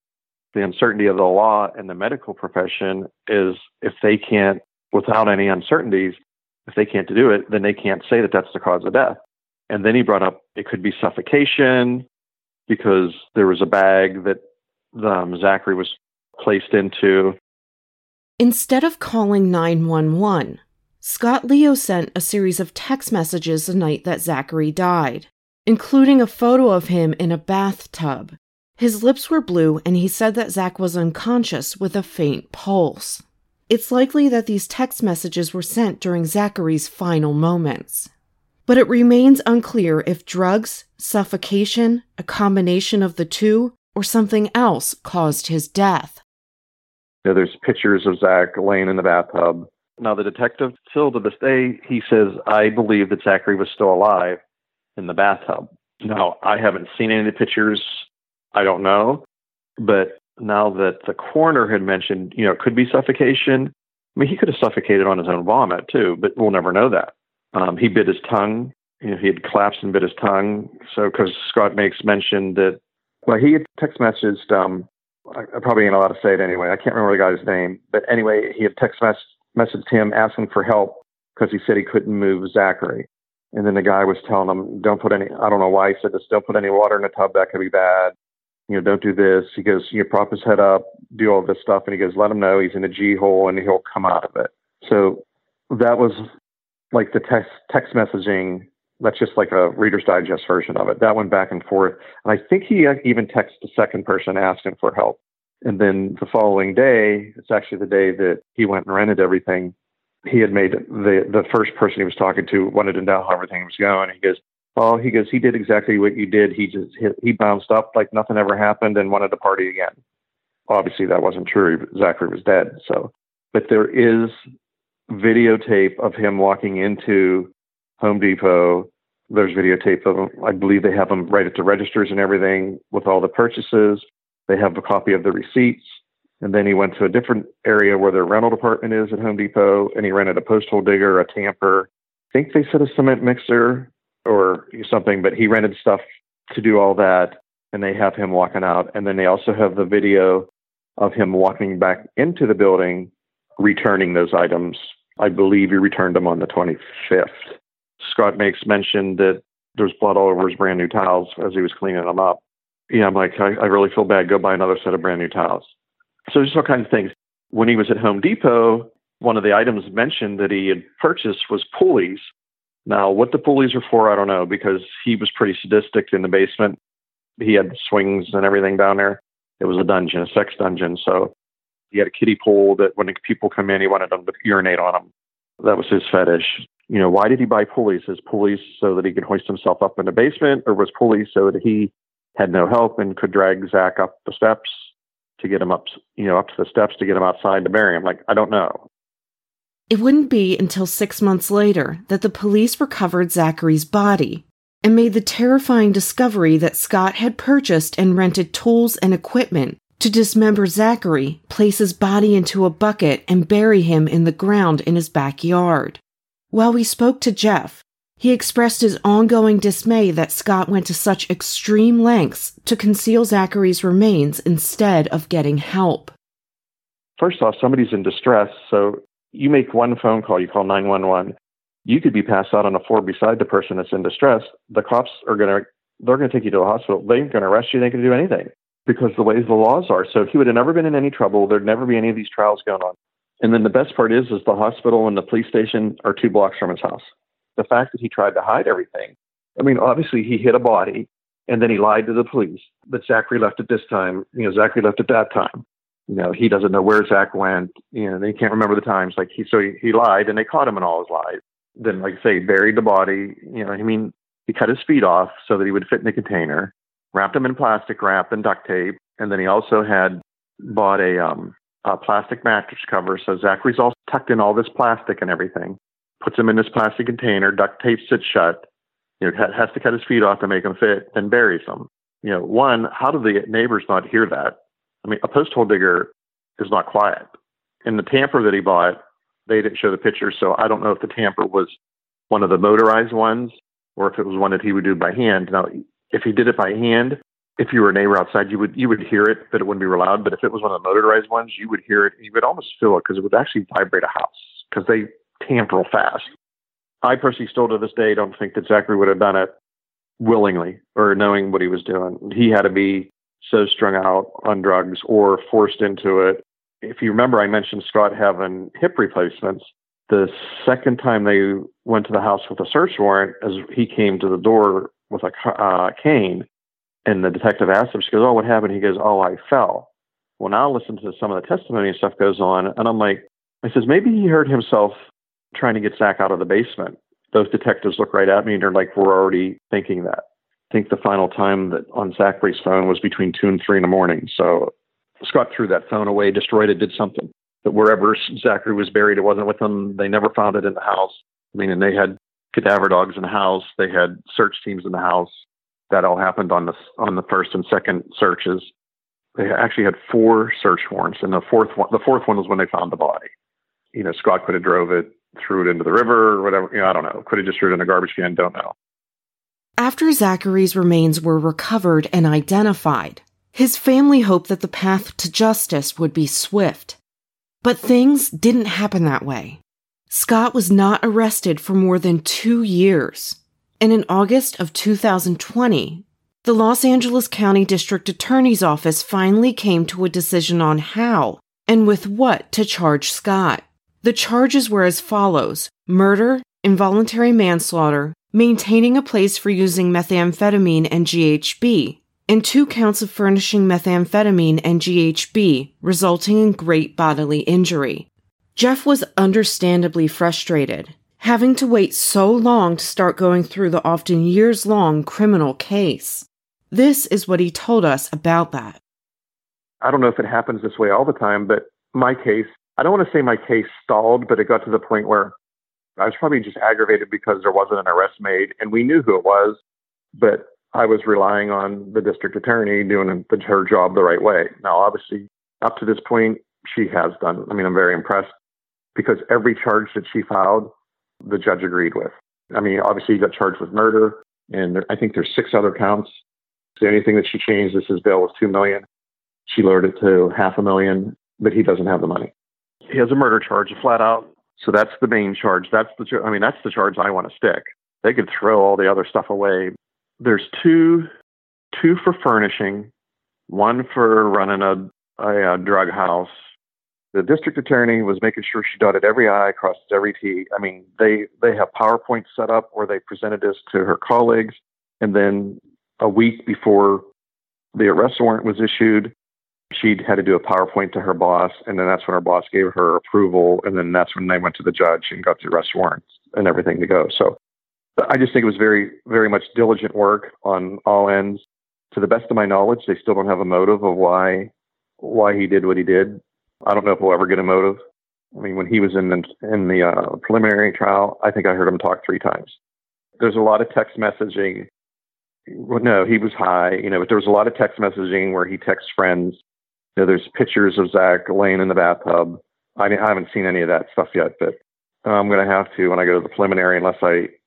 of the law and the medical profession is, if they can't, without any uncertainties, if they can't do it, then they can't say that that's the cause of death. And then he brought up it could be suffocation, because there was a bag that Zachary was placed into. Instead of calling 911, Scott Leo sent a series of text messages the night that Zachary died, including a photo of him in a bathtub. His lips were blue, and he said that Zach was unconscious with a faint pulse. It's likely that these text messages were sent during Zachary's final moments. But it remains unclear if drugs, suffocation, a combination of the two, or something else caused his death. There's pictures of Zach laying in the bathtub. Now, the detective, still to this day, he says, I believe that Zachary was still alive in the bathtub. Now, I haven't seen any of the pictures. I don't know. But now that the coroner had mentioned, it could be suffocation. I mean, he could have suffocated on his own vomit too, but we'll never know that. He bit his tongue. He had collapsed and bit his tongue. So, because Scott makes mention that, he had text messaged, I probably ain't allowed to say it anyway. I can't remember the guy's name. But anyway, he had text messaged him asking for help because he said he couldn't move Zachary. And then the guy was telling him, don't put any, I don't know why he said this, don't put any water in the tub, that could be bad. Don't do this. He goes, prop his head up, do all this stuff. And he goes, let him know he's in a G hole and he'll come out of it. So that was like the text messaging. That's just like a Reader's Digest version of it. That went back and forth. And I think he even texted the second person asking for help. And then the following day, it's actually the day that he went and rented everything. He had made the first person he was talking to wanted to know how everything was going. He goes, he did exactly what you did. He bounced up like nothing ever happened and wanted to party again. Obviously, that wasn't true. Zachary was dead. So, but there is videotape of him walking into Home Depot. There's videotape of him. I believe they have him right at the registers and everything with all the purchases. They have a copy of the receipts. And then he went to a different area where their rental department is at Home Depot, and he rented a post hole digger, a tamper. I think they said a cement mixer or something, but he rented stuff to do all that, and they have him walking out. And then they also have the video of him walking back into the building, returning those items. I believe he returned them on the 25th. Scott makes mention that there's blood all over his brand new towels as he was cleaning them up. I'm like, I really feel bad. Go buy another set of brand new towels. So just all kinds of things. When he was at Home Depot, one of the items mentioned that he had purchased was pulleys. Now, what the pulleys are for, I don't know, because he was pretty sadistic in the basement. He had swings and everything down there. It was a dungeon, a sex dungeon. So he had a kiddie pool that when people come in, he wanted them to urinate on them. That was his fetish. Why did he buy pulleys? His pulleys so that he could hoist himself up in the basement, or was pulleys so that he had no help and could drag Zach up the steps to get him up, up to the steps to get him outside to bury him? Like, I don't know. It wouldn't be until 6 months later that the police recovered Zachary's body and made the terrifying discovery that Scott had purchased and rented tools and equipment to dismember Zachary, place his body into a bucket, and bury him in the ground in his backyard. While we spoke to Jeff, he expressed his ongoing dismay that Scott went to such extreme lengths to conceal Zachary's remains instead of getting help. First off, somebody's in distress, so you make one phone call, you call 911. You could be passed out on the floor beside the person that's in distress. The cops they're going to take you to a hospital. They ain't going to arrest you. They ain't going to do anything because the ways the laws are. So he would have never been in any trouble. There'd never be any of these trials going on. And then the best part is the hospital and the police station are 2 blocks from his house. The fact that he tried to hide everything. I mean, obviously he hid a body and then he lied to the police that Zachary left at this time. Zachary left at that time. He doesn't know where Zach went. They can't remember the times. He lied and they caught him in all his lies. Then, like I say, buried the body. He cut his feet off so that he would fit in the container, wrapped them in plastic wrap and duct tape, and then he also had bought a plastic mattress cover. So Zachary's all tucked in all this plastic and everything, puts him in this plastic container, duct tapes it shut, has to cut his feet off to make him fit, then buries him. One, how do the neighbors not hear that? I mean, a post hole digger is not quiet. In the tamper that he bought, they didn't show the picture, so I don't know if the tamper was one of the motorized ones or if it was one that he would do by hand. Now, if he did it by hand, if you were a neighbor outside, you would hear it, but it wouldn't be real loud. But if it was one of the motorized ones, you would hear it. You would almost feel it because it would actually vibrate a house because they tamp real fast. I personally still to this day don't think that Zachary would have done it willingly or knowing what he was doing. He had to be so strung out on drugs or forced into it. If you remember, I mentioned Scott having hip replacements. The second time they went to the house with a search warrant, as he came to the door with a cane, and the detective asked him, she goes, "Oh, what happened?" He goes, "Oh, I fell." Well, now listen to some of the testimony and stuff goes on. And I'm like, I says, maybe he hurt himself trying to get Zach out of the basement. Those detectives look right at me and they're like, we're already thinking that. I think the final time that on Zachary's phone was between 2 and 3 in the morning. So Scott threw that phone away, destroyed it, did something. But wherever Zachary was buried, it wasn't with them. They never found it in the house. I mean, and they had cadaver dogs in the house. They had search teams in the house. That all happened on the first and second searches. They actually had 4 search warrants, and the fourth one was when they found the body. Scott could have drove it, threw it into the river, or whatever. I don't know. Could have just threw it in a garbage can. Don't know. After Zachary's remains were recovered and identified, his family hoped that the path to justice would be swift. But things didn't happen that way. Scott was not arrested for more than 2 years. And in August of 2020, the Los Angeles County District Attorney's Office finally came to a decision on how and with what to charge Scott. The charges were as follows: murder, involuntary manslaughter, maintaining a place for using methamphetamine and GHB, and 2 counts of furnishing methamphetamine and GHB, resulting in great bodily injury. Jeff was understandably frustrated, having to wait so long to start going through the often years-long criminal case. This is what he told us about that. I don't know if it happens this way all the time, but my case, I don't want to say my case stalled, but it got to the point where I was probably just aggravated because there wasn't an arrest made, and we knew who it was, but I was relying on the district attorney doing her job the right way. Now, obviously, up to this point, she has done. I mean, I'm very impressed because every charge that she filed, the judge agreed with. I mean, obviously, he got charged with murder, and I think there's 6 other counts. So anything that she changed, his bail was $2 million. She lowered it to $500,000, but he doesn't have the money. He has a murder charge, flat out. So that's the main charge. That's the charge I want to stick. They could throw all the other stuff away. There's two for furnishing, 1 for running a drug house. The district attorney was making sure she dotted every I, crossed every T. I mean, they have PowerPoint set up where they presented this to her colleagues. And then a week before the arrest warrant was issued, she'd had to do a PowerPoint to her boss. And then that's when her boss gave her approval. And then that's when they went to the judge and got the arrest warrants and everything to go. So I just think it was very, very much diligent work on all ends. To the best of my knowledge, they still don't have a motive of why he did what he did. I don't know if we'll ever get a motive. I mean, when he was in the preliminary trial, I think I heard him talk 3 times. There's a lot of text messaging. Well, no, he was high, but there was a lot of text messaging where he texts friends. There's pictures of Zach laying in the bathtub. I haven't seen any of that stuff yet, but I'm going to have to when I go to the preliminary unless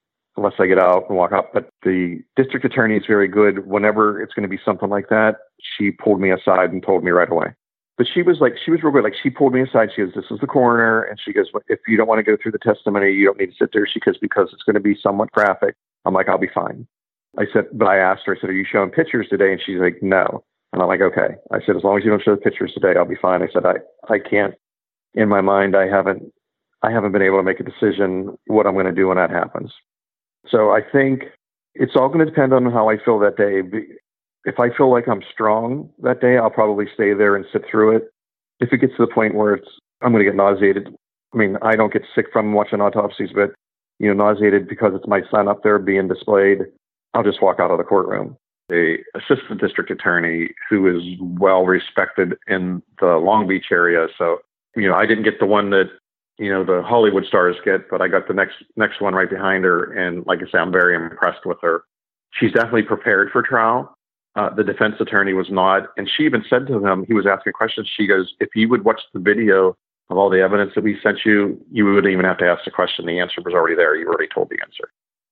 I get out and walk up. But the district attorney is very good. Whenever it's going to be something like that, she pulled me aside and told me right away. But she was real good. Like, she pulled me aside. She goes, "This is the coroner." And she goes, "If you don't want to go through the testimony, you don't need to sit there." She goes, "Because it's going to be somewhat graphic." I'm like, "I'll be fine." I asked her, "Are you showing pictures today?" And she's like, "No." And I'm like, "Okay." I said, "As long as you don't show the pictures today, I'll be fine." I said, I can't, in my mind, I haven't been able to make a decision what I'm going to do when that happens. So I think it's all going to depend on how I feel that day. If I feel like I'm strong that day, I'll probably stay there and sit through it. If it gets to the point where I'm going to get nauseated, I mean, I don't get sick from watching autopsies, but, nauseated because it's my son up there being displayed, I'll just walk out of the courtroom. The assistant district attorney who is well respected in the Long Beach area. So, I didn't get the one that, the Hollywood stars get, but I got the next one right behind her. And like I say, I'm very impressed with her. She's definitely prepared for trial. The defense attorney was not. And she even said to him, he was asking questions. She goes, if you would watch the video of all the evidence that we sent you, you wouldn't even have to ask the question. The answer was already there. You already told the answer.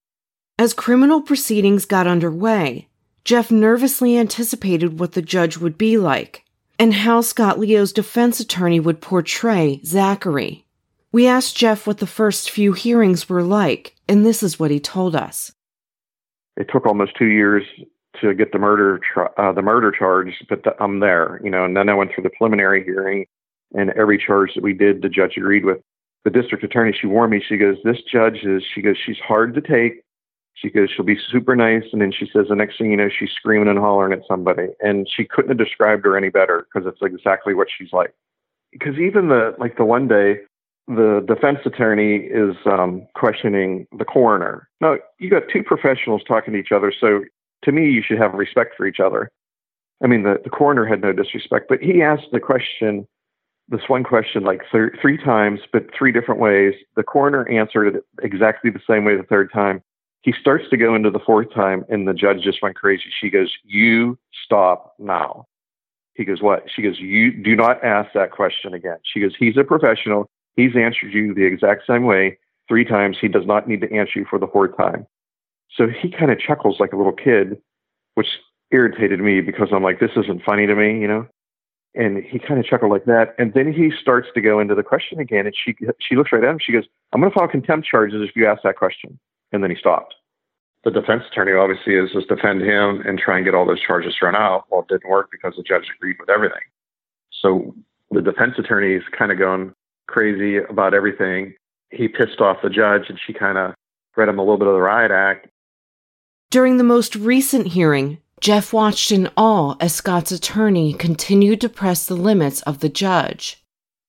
As criminal proceedings got underway, Jeff nervously anticipated what the judge would be like and how Scott Leo's defense attorney would portray Zachary. We asked Jeff what the first few hearings were like, and this is what he told us. It took almost 2 years to get the murder charge, but I'm there, and then I went through the preliminary hearing, and every charge that we did, the judge agreed with. The district attorney, she warned me, she goes, she's hard to take. She goes, she'll be super nice. And then she says, the next thing you know, she's screaming and hollering at somebody. And she couldn't have described her any better because it's exactly what she's like. Because even the one day, the defense attorney is questioning the coroner. Now, you got two professionals talking to each other. So to me, you should have respect for each other. I mean, the coroner had no disrespect, but he asked this one question like three times, but three different ways. The coroner answered it exactly the same way the third time. He starts to go into the fourth time, and the judge just went crazy. She goes, you stop now. He goes, what? She goes, you do not ask that question again. She goes, he's a professional. He's answered you the exact same way 3 times. He does not need to answer you for the fourth time. So he kind of chuckles like a little kid, which irritated me because I'm like, this isn't funny to me, And he kind of chuckled like that. And then he starts to go into the question again. And she looks right at him. She goes, I'm going to file contempt charges if you ask that question. And then he stopped. The defense attorney obviously is just defend him and try and get all those charges thrown out. Well, it didn't work because the judge agreed with everything. So the defense attorney is kind of going crazy about everything. He pissed off the judge, and she kind of read him a little bit of the riot act. During the most recent hearing, Jeff watched in awe as Scott's attorney continued to press the limits of the judge.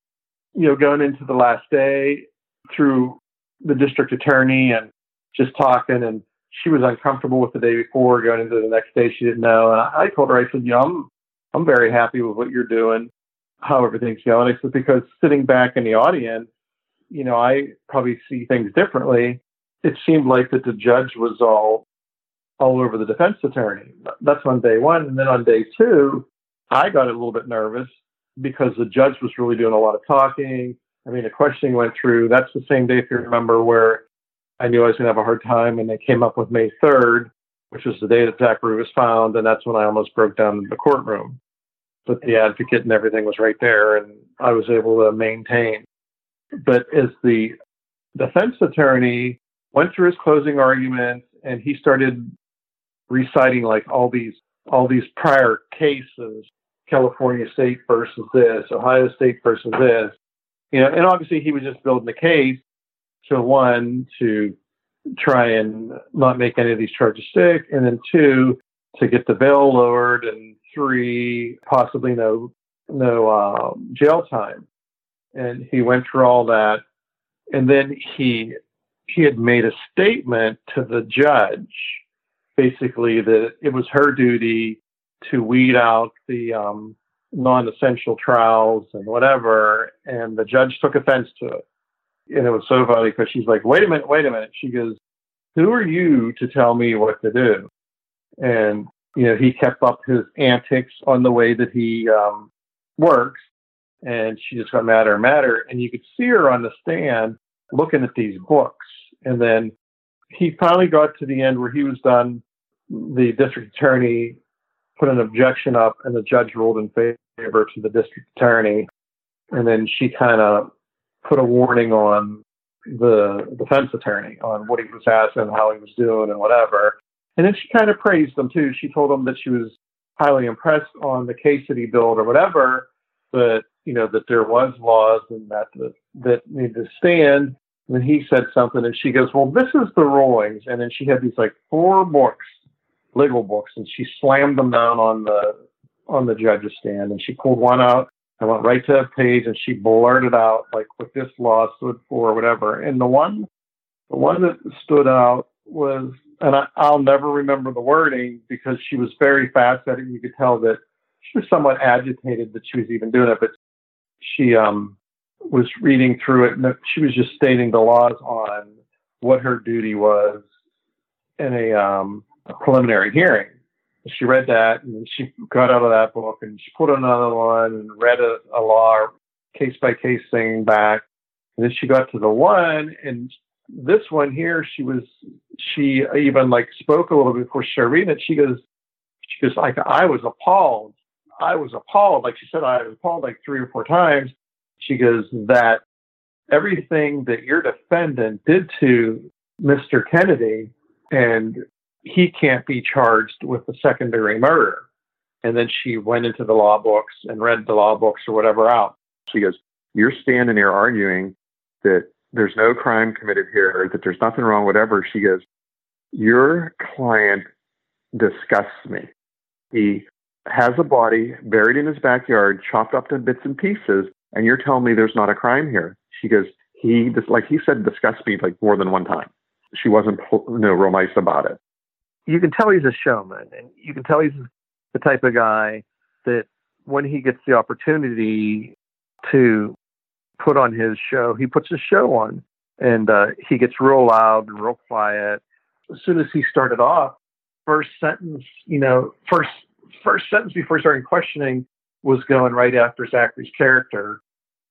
Going into the last day through the district attorney and just talking, and she was uncomfortable with the day before. Going into the next day, she didn't know. And I told her, I said, I'm very happy with what you're doing, how everything's going. I said, because sitting back in the audience, I probably see things differently. It seemed like that the judge was all over the defense attorney. That's on day one. And then on day 2, I got a little bit nervous because the judge was really doing a lot of talking. I mean, the questioning went through. That's the same day, if you remember, where I knew I was going to have a hard time, and they came up with May 3rd, which was the day that Zachary was found, and that's when I almost broke down in the courtroom. But the advocate and everything was right there, and I was able to maintain. But as the defense attorney went through his closing arguments, and he started reciting like all these prior cases, California State versus this, Ohio State versus this, and obviously he was just building the case to try and not make any of these charges stick, and then 2, to get the bail lowered, and 3, possibly no jail time. And he went through all that, and then he had made a statement to the judge, basically that it was her duty to weed out the non-essential trials and whatever, and the judge took offense to it. And it was so funny because she's like, wait a minute. She goes, who are you to tell me what to do? And, he kept up his antics on the way that he works. And she just got madder and madder. And you could see her on the stand looking at these books. And then he finally got to the end where he was done. The district attorney put an objection up, and the judge ruled in favor to the district attorney. And then she kind of put a warning on the defense attorney on what he was asking, how he was doing, and whatever. And then she kind of praised him too. She told him that she was highly impressed on the case that he built or whatever, but that there was laws and that needed to stand. And then he said something, and she goes, well, this is the rulings. And then she had these like 4 books, legal books, and she slammed them down on the judge's stand, and she pulled one out. I went right to a page, and she blurted out like what this law stood for or whatever. And the one that stood out was and I'll never remember the wording because she was very fast at it. You could tell that she was somewhat agitated that she was even doing it, but she was reading through it, and she was just stating the laws on what her duty was in a preliminary hearing. She read that, and she got out of that book, and she put another one and read a law case-by-case thing back. And then she got to the one, and this one here, she even like spoke a little bit before she started reading it. She goes, like, I was appalled. Like she said, I was appalled like 3 or 4 times. She goes, that everything that your defendant did to Mr. Kennedy, and he can't be charged with a second-degree murder. And then she went into the law books and read the law books or whatever out. She goes, you're standing there arguing that there's no crime committed here, that there's nothing wrong, whatever. She goes, your client disgusts me. He has a body buried in his backyard, chopped up to bits and pieces, and you're telling me there's not a crime here. She goes, he said, disgust me like more than one time. She wasn't real nice about it. You can tell he's a showman, and you can tell he's the type of guy that when he gets the opportunity to put on his show, he puts his show on, and he gets real loud and real quiet. As soon as he started off, first sentence before starting questioning was going right after Zachary's character.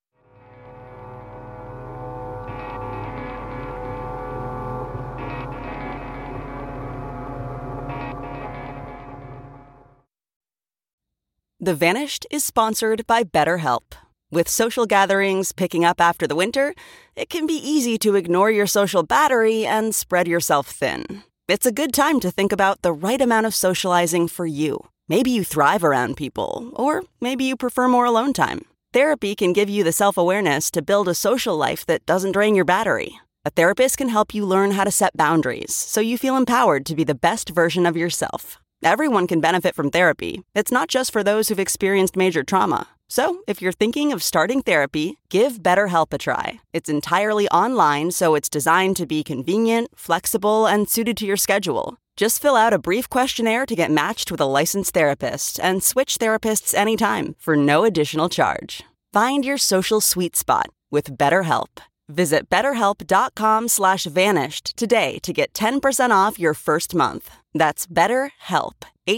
The Vanished is sponsored by BetterHelp. With social gatherings picking up after the winter, it can be easy to ignore your social battery and spread yourself thin. It's a good time to think about the right amount of socializing for you. Maybe you thrive around people, or maybe you prefer more alone time. Therapy can give you the self-awareness to build a social life that doesn't drain your battery. A therapist can help you learn how to set boundaries so you feel empowered to be the best version of yourself. Everyone can benefit from therapy. It's not just for those who've experienced major trauma. So, if you're thinking of starting therapy, give BetterHelp a try. It's entirely online, so it's designed to be convenient, flexible, and suited to your schedule. Just fill out a brief questionnaire to get matched with a licensed therapist and switch therapists anytime for no additional charge. Find your social sweet spot with BetterHelp. Visit BetterHelp.com/vanished today to get 10% off your first month. That's BetterHelp,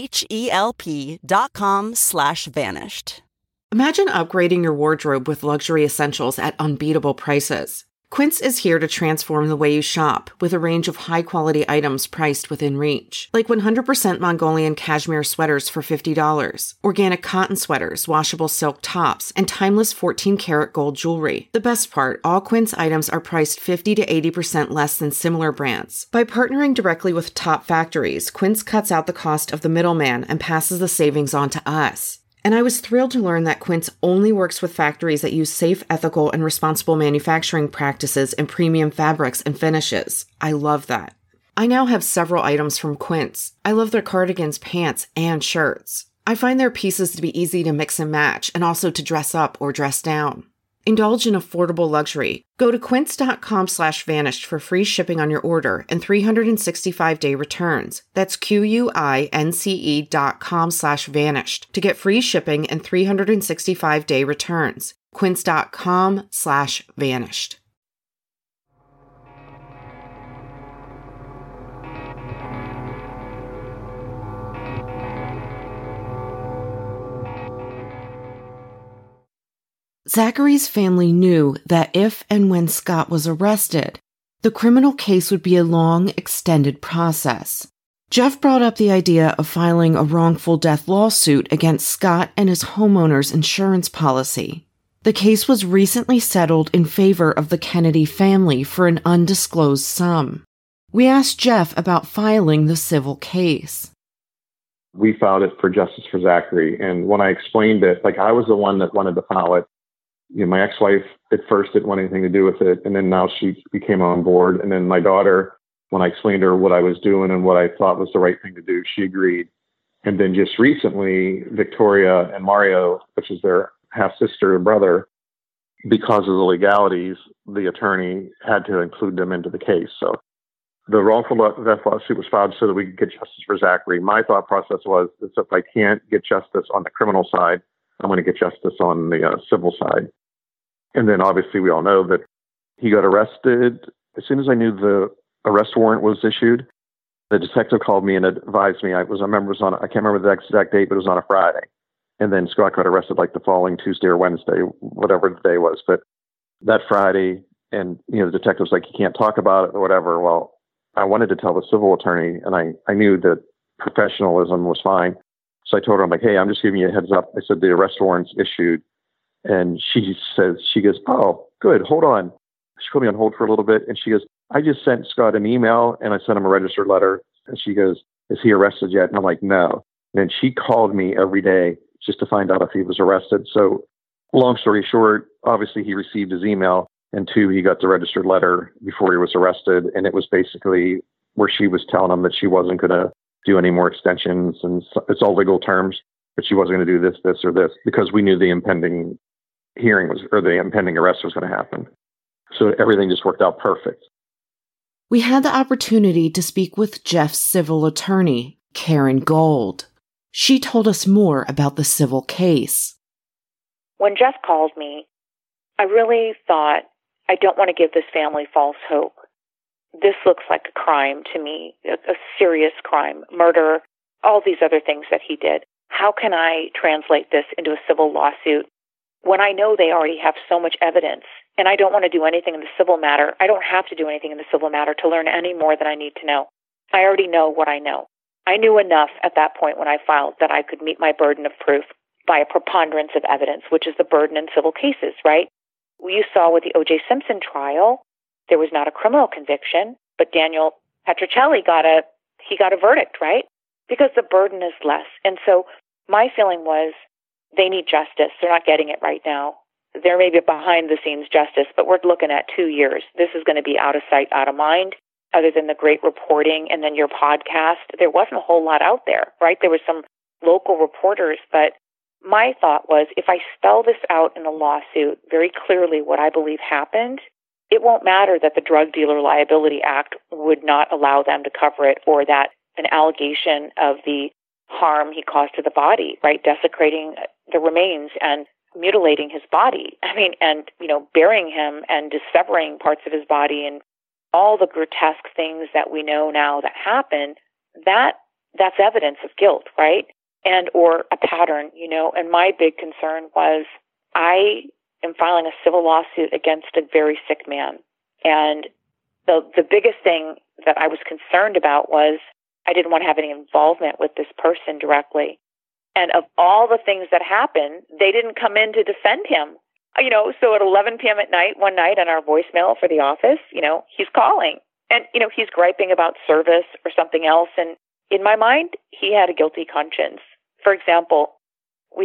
HELP.com/vanished. Imagine upgrading your wardrobe with luxury essentials at unbeatable prices. Quince is here to transform the way you shop with a range of high-quality items priced within reach. Like 100% Mongolian cashmere sweaters for $50, organic cotton sweaters, washable silk tops, and timeless 14-karat gold jewelry. The best part, all Quince items are priced 50 to 80% less than similar brands. By partnering directly with top factories, Quince cuts out the cost of the middleman and passes the savings on to us. And I was thrilled to learn that Quince only works with factories that use safe, ethical, and responsible manufacturing practices and premium fabrics and finishes. I love that. I now have several items from Quince. I love their cardigans, pants, and shirts. I find their pieces to be easy to mix and match and also to dress up or dress down. Indulge in affordable luxury. Go to quince.com/vanished for free shipping on your order and 365-day returns. That's QUINCE.com/vanished to get free shipping and 365-day returns. Quince.com/vanished. Zachary's family knew that if and when Scott was arrested, the criminal case would be a long, extended process. Jeff brought up the idea of filing a wrongful death lawsuit against Scott and his homeowner's insurance policy. The case was recently settled in favor of the Kennedy family for an undisclosed sum. We asked Jeff about filing the civil case. We filed it for Justice for Zachary. And when I explained it, like I was the one that wanted to file it. You know, my ex-wife at first didn't want anything to do with it. And then now she became on board. And then my daughter, when I explained to her what I was doing and what I thought was the right thing to do, she agreed. And then just recently, Victoria and Mario, which is their half-sister and brother, because of the legalities, the attorney had to include them into the case. So The wrongful death lawsuit was filed so that we could get justice for Zachary. My thought process was, is if I can't get justice on the criminal side, I'm going to get justice on the civil side. And then obviously we all know that he got arrested. As soon as I knew the arrest warrant was issued, the detective called me and advised me. I can't remember the exact date, but it was on a Friday. And then Scott got arrested like the following Tuesday or Wednesday, whatever the day was. But that Friday, and the detective was like, you can't talk about it or whatever. Well, I wanted to tell the civil attorney, and I knew that professionalism was fine. So I told her, I'm like, hey, I'm just giving you a heads up. I said, the arrest warrant's issued. And she goes, oh, good, hold on. She put me on hold for a little bit, and she goes, I just sent Scott an email, and I sent him a registered letter. And she goes, is he arrested yet? And I'm like, no. And she called me every day just to find out if he was arrested. So long story short, obviously he received his email, and 2, he got the registered letter before he was arrested. And it was basically where she was telling him that she wasn't going to do any more extensions, and it's all legal terms, but she wasn't going to do this, this, or this, because we knew the impending hearing the impending arrest was going to happen. So everything just worked out perfect. We had the opportunity to speak with Jeff's civil attorney, Karen Gold. She told us more about the civil case. When Jeff called me, I really thought, I don't want to give this family false hope. This looks like a crime to me, a serious crime, murder, all these other things that he did. How can I translate this into a civil lawsuit when I know they already have so much evidence? And I don't want to do anything in the civil matter. I don't have to do anything in the civil matter to learn any more than I need to know. I already know what I know. I knew enough at that point when I filed that I could meet my burden of proof by a preponderance of evidence, which is the burden in civil cases, right? You saw with the O.J. Simpson trial, there was not a criminal conviction, but Daniel Petrocelli got a verdict, right? Because the burden is less. And so my feeling was they need justice. They're not getting it right now. There may be behind-the-scenes justice, but we're looking at 2 years. This is going to be out of sight, out of mind. Other than the great reporting and then your podcast, there wasn't a whole lot out there, right? There was some local reporters, but my thought was if I spell this out in a lawsuit very clearly what I believe happened, it won't matter that the Drug Dealer Liability Act would not allow them to cover it, or that an allegation of the harm he caused to the body, right? Desecrating the remains and mutilating his body. I mean, and, burying him and dissevering parts of his body and all the grotesque things that we know now that happened, that's evidence of guilt, right? And or a pattern, and my big concern was I am filing a civil lawsuit against a very sick man. And the biggest thing that I was concerned about was I didn't want to have any involvement with this person directly. And of all the things that happened, they didn't come in to defend him. So at 11 p.m. at night, one night on our voicemail for the office, he's calling. And, he's griping about service or something else. And in my mind, he had a guilty conscience. For example, we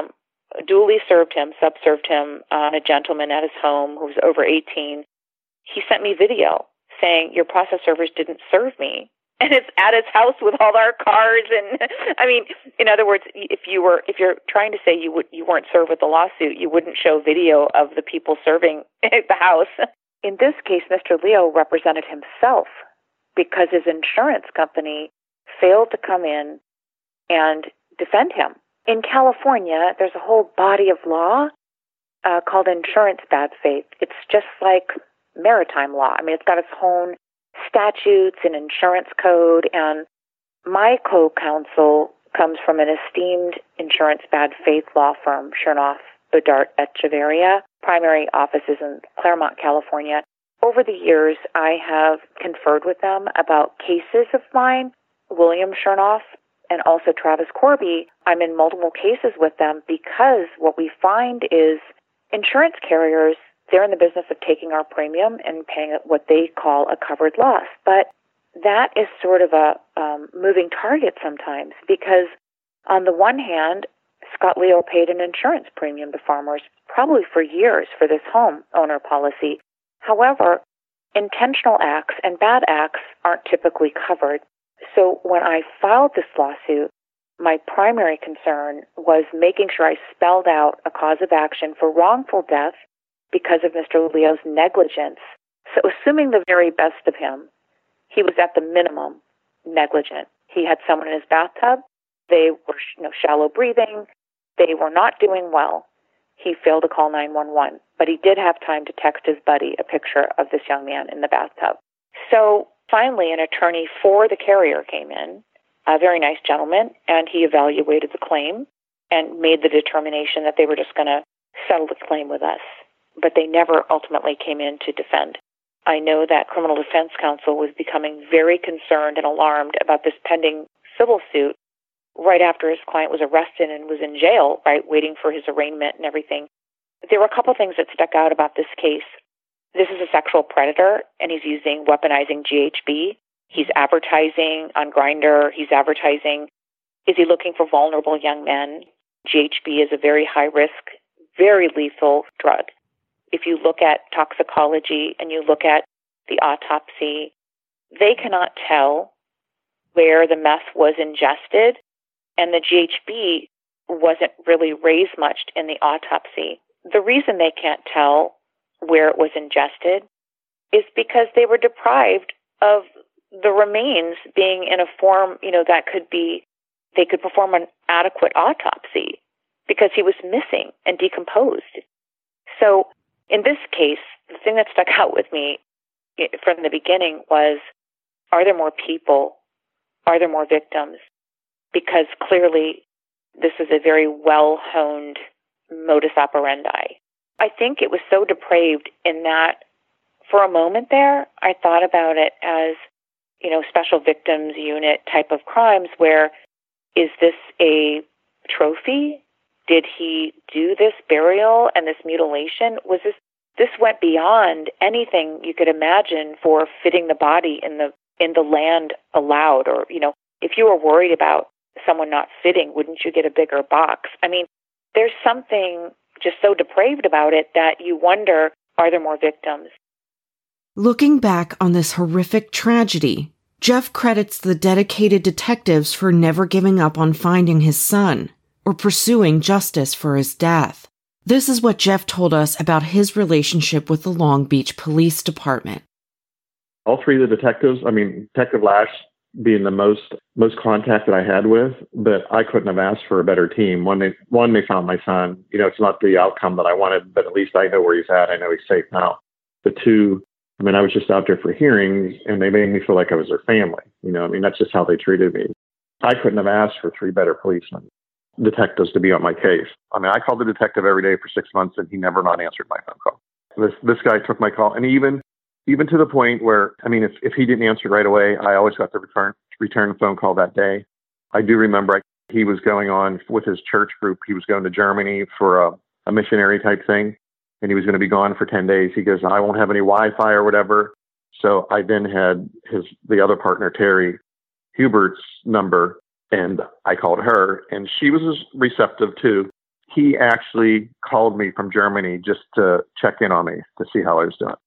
duly served him, sub-served him on a gentleman at his home who was over 18. He sent me video saying, your process servers didn't serve me. And it's at his house with all our cars. And I mean, in other words, if you're trying to say you weren't served with the lawsuit, you wouldn't show video of the people serving at the house. In this case, Mr. Leo represented himself because his insurance company failed to come in and defend him. In California, there's a whole body of law called insurance bad faith. It's just like maritime law. I mean, it's got its own statutes and insurance code, and my co-counsel comes from an esteemed insurance bad faith law firm, Chernoff, Bedart, Echeverria. Primary office is in Claremont, California. Over the years, I have conferred with them about cases of mine, William Chernoff, and also Travis Corby. I'm in multiple cases with them because what we find is insurance carriers, they're in the business of taking our premium and paying what they call a covered loss. But that is sort of a moving target sometimes because on the one hand, Scott Leo paid an insurance premium to farmers probably for years for this homeowner policy. However, intentional acts and bad acts aren't typically covered. So when I filed this lawsuit, my primary concern was making sure I spelled out a cause of action for wrongful death because of Mr. Leo's negligence. So assuming the very best of him, he was at the minimum negligent. He had someone in his bathtub. They were shallow breathing. They were not doing well. He failed to call 911, but he did have time to text his buddy a picture of this young man in the bathtub. So finally, an attorney for the carrier came in, a very nice gentleman, and he evaluated the claim and made the determination that they were just going to settle the claim with us. But they never ultimately came in to defend. I know that criminal defense counsel was becoming very concerned and alarmed about this pending civil suit right after his client was arrested and was in jail, right, waiting for his arraignment and everything. But there were a couple things that stuck out about this case. This is a sexual predator, and he's weaponizing GHB. He's advertising on Grindr. He's advertising, is he looking for vulnerable young men? GHB is a very high-risk, very lethal drug. If you look at toxicology and you look at the autopsy, they cannot tell where the meth was ingested, and the GHB wasn't really raised much in the autopsy. The reason they can't tell where it was ingested is because they were deprived of the remains being in a form, that could be, they could perform an adequate autopsy because he was missing and decomposed. So in this case, the thing that stuck out with me from the beginning was, are there more people? Are there more victims? Because clearly this is a very well-honed modus operandi. I think it was so depraved in that for a moment there, I thought about it as, special victims unit type of crimes where, is this a trophy? Did he do this burial and this mutilation? This went beyond anything you could imagine for fitting the body in the land allowed. Or, if you were worried about someone not fitting, wouldn't you get a bigger box? I mean, there's something just so depraved about it that you wonder, are there more victims? Looking back on this horrific tragedy, Jeff credits the dedicated detectives for never giving up on finding his son or pursuing justice for his death. This is what Jeff told us about his relationship with the Long Beach Police Department. All three of the detectives, Detective Lash being the most contact that I had with, but I couldn't have asked for a better team. They found my son. It's not the outcome that I wanted, but at least I know where he's at. I know he's safe now. The two, I was just out there for hearings, and they made me feel like I was their family. That's just how they treated me. I couldn't have asked for three better policemen, detectives to be on my case. I called the detective every day for 6 months, and he never not answered my phone call. This guy took my call, and even to the point where, if he didn't answer right away, I always got to return the phone call that day. I do remember he was going on with his church group. He was going to Germany for a missionary type thing, and he was going to be gone for 10 days. He goes, I won't have any Wi-Fi or whatever. So I then had the other partner, Terry Hubert's number, and I called her, and she was receptive too. He actually called me from Germany just to check in on me to see how I was doing.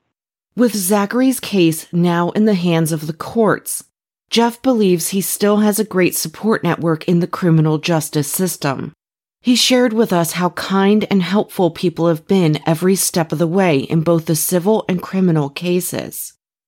With Zachary's case now in the hands of the courts, Jeff believes he still has a great support network in the criminal justice system. He shared with us how kind and helpful people have been every step of the way in both the civil and criminal cases.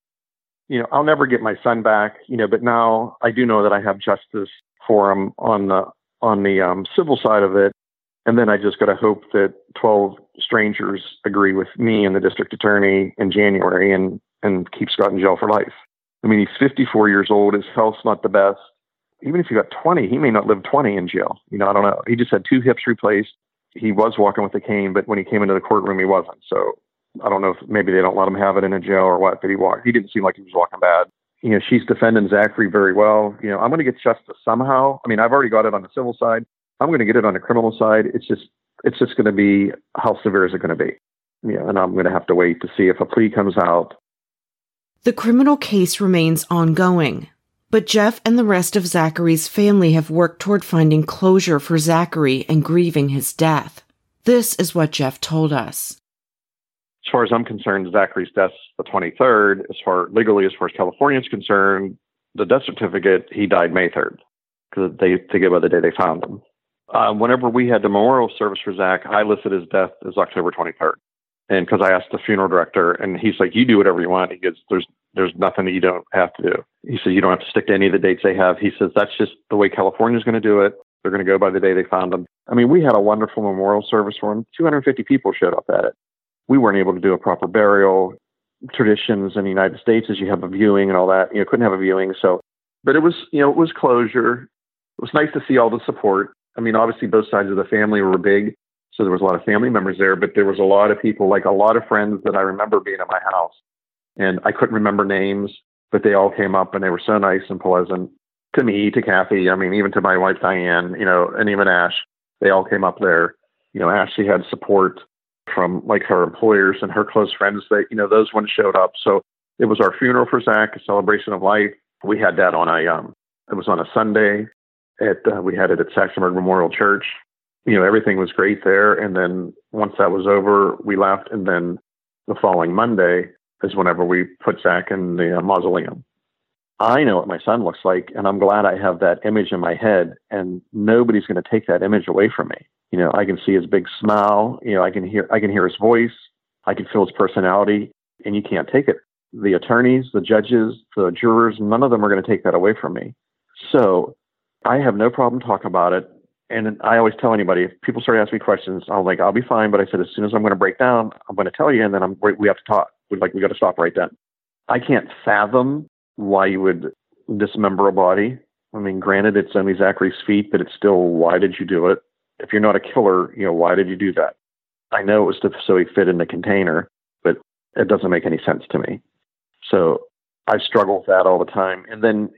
I'll never get my son back, but now I do know that I have justice for him on the civil side of it. And then I just got to hope that 12 strangers agree with me and the district attorney in January and keep Scott in jail for life. He's 54 years old. His health's not the best. Even if he got 20, he may not live 20 in jail. I don't know. He just had 2 hips replaced. He was walking with a cane, but when he came into the courtroom, he wasn't. So I don't know if maybe they don't let him have it in a jail or what, but he didn't seem like he was walking bad. She's defending Zachary very well. I'm going to get justice somehow. I've already got it on the civil side. I'm going to get it on the criminal side. It's just going to be, how severe is it going to be? And I'm going to have to wait to see if a plea comes out. The criminal case remains ongoing, but Jeff and the rest of Zachary's family have worked toward finding closure for Zachary and grieving his death. This is what Jeff told us. As far as I'm concerned, Zachary's death's the 23rd. As far as California is concerned, the death certificate, he died May 3rd because they go by the day they found him. Whenever we had the memorial service for Zach, I listed his death as October 23rd. And because I asked the funeral director, and he's like, you do whatever you want. He goes, There's nothing that you don't have to do. He said, you don't have to stick to any of the dates they have. He says, that's just the way California's going to do it. They're going to go by the day they found him. I mean, we had a wonderful memorial service for him. 250 people showed up at it. We weren't able to do a proper burial. Traditions in the United States is you have a viewing and all that. Couldn't have a viewing. So, but it was, it was closure. It was nice to see all the support. I mean, obviously both sides of the family were big. So there was a lot of family members there, but there was a lot of people, like a lot of friends that I remember being at my house. And I couldn't remember names, but they all came up and they were so nice and pleasant to me, to Kathy. I mean, even to my wife, Diane, and even Ash, they all came up there. Ashley had support from like her employers and her close friends. Those ones showed up. So it was our funeral for Zach, a celebration of life. We had that on it was on a Sunday we had it at Saxonburg Memorial Church. Everything was great there. And then once that was over, we left. And then the following Monday is whenever we put Zach in the mausoleum. I know what my son looks like, and I'm glad I have that image in my head, and nobody's going to take that image away from me. I can see his big smile. I can hear his voice. I can feel his personality, and you can't take it. The attorneys, the judges, the jurors, none of them are going to take that away from me. So I have no problem talking about it. And I always tell anybody, if people start asking me questions, I'll be fine. But I said, as soon as I'm going to break down, I'm going to tell you, and then we have to talk. We got to stop right then. I can't fathom why you would dismember a body. I mean, granted, it's only Zachary's feet, but it's still, why did you do it? If you're not a killer, why did you do that? I know it was so he fit in the container, but it doesn't make any sense to me. So I struggle with that all the time. And then,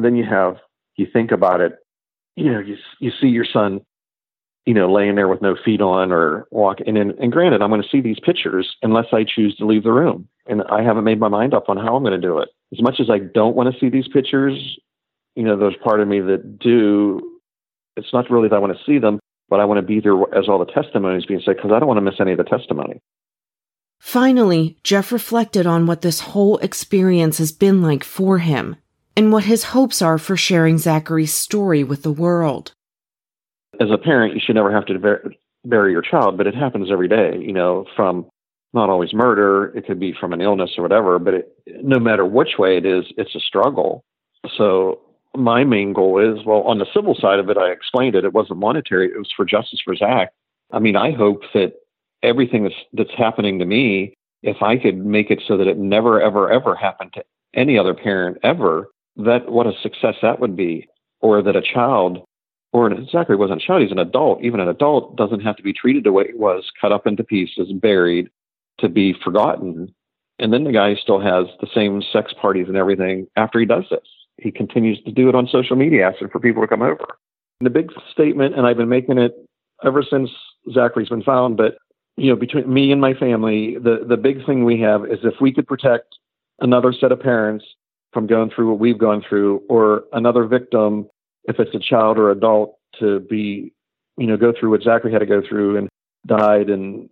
you think about it, you see your son, laying there with no feet on or walking. And granted, I'm going to see these pictures unless I choose to leave the room. And I haven't made my mind up on how I'm going to do it. As much as I don't want to see these pictures, there's part of me that do. It's not really that I want to see them, but I want to be there as all the testimonies being said, because I don't want to miss any of the testimony. Finally, Jeff reflected on what this whole experience has been like for him and what his hopes are for sharing Zachary's story with the world. As a parent, you should never have to bury your child, but it happens every day, from not always murder. It could be from an illness or whatever, but no matter which way it is, it's a struggle. So my main goal is, on the civil side of it, I explained it. It wasn't monetary. It was for justice for Zach. I mean, I hope that everything that's happening to me, if I could make it so that it never, ever, ever happened to any other parent ever, what a success that would be. Or that a child, or Zachary wasn't a child, he's an adult. Even an adult doesn't have to be treated the way it was, cut up into pieces, buried, to be forgotten. And then the guy still has the same sex parties and everything after he does this. He continues to do it on social media, asking for people to come over. And the big statement, and I've been making it ever since Zachary's been found, but between me and my family, the big thing we have is if we could protect another set of parents from going through what we've gone through, or another victim, if it's a child or adult, to be, go through what Zachary had to go through and died and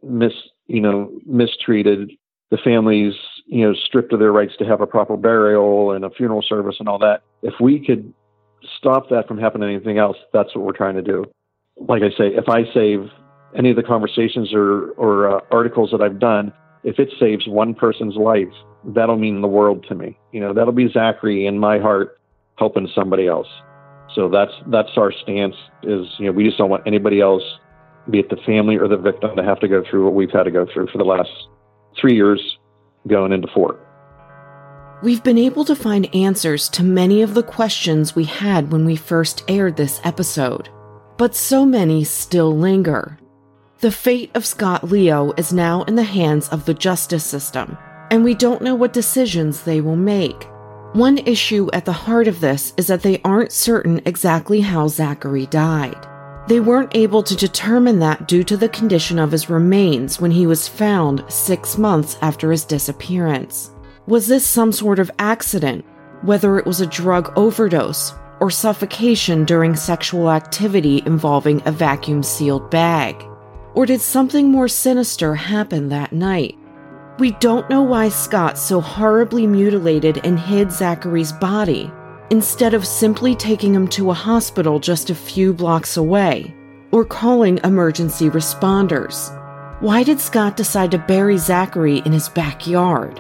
mistreated, the families, stripped of their rights to have a proper burial and a funeral service and all that. If we could stop that from happening to anything else, that's what we're trying to do. Like I say, if I save any of the conversations or articles that I've done, if it saves one person's life, that'll mean the world to me. That'll be Zachary in my heart helping somebody else. So that's our stance is, we just don't want anybody else, be it the family or the victim, to have to go through what we've had to go through for the last 3 years going into 4. We've been able to find answers to many of the questions we had when we first aired this episode, but so many still linger. The fate of Scott Leo is now in the hands of the justice system, and we don't know what decisions they will make. One issue at the heart of this is that they aren't certain exactly how Zachary died. They weren't able to determine that due to the condition of his remains when he was found 6 months after his disappearance. Was this some sort of accident, whether it was a drug overdose or suffocation during sexual activity involving a vacuum-sealed bag? Or did something more sinister happen that night? We don't know why Scott so horribly mutilated and hid Zachary's body, instead of simply taking him to a hospital just a few blocks away, or calling emergency responders. Why did Scott decide to bury Zachary in his backyard?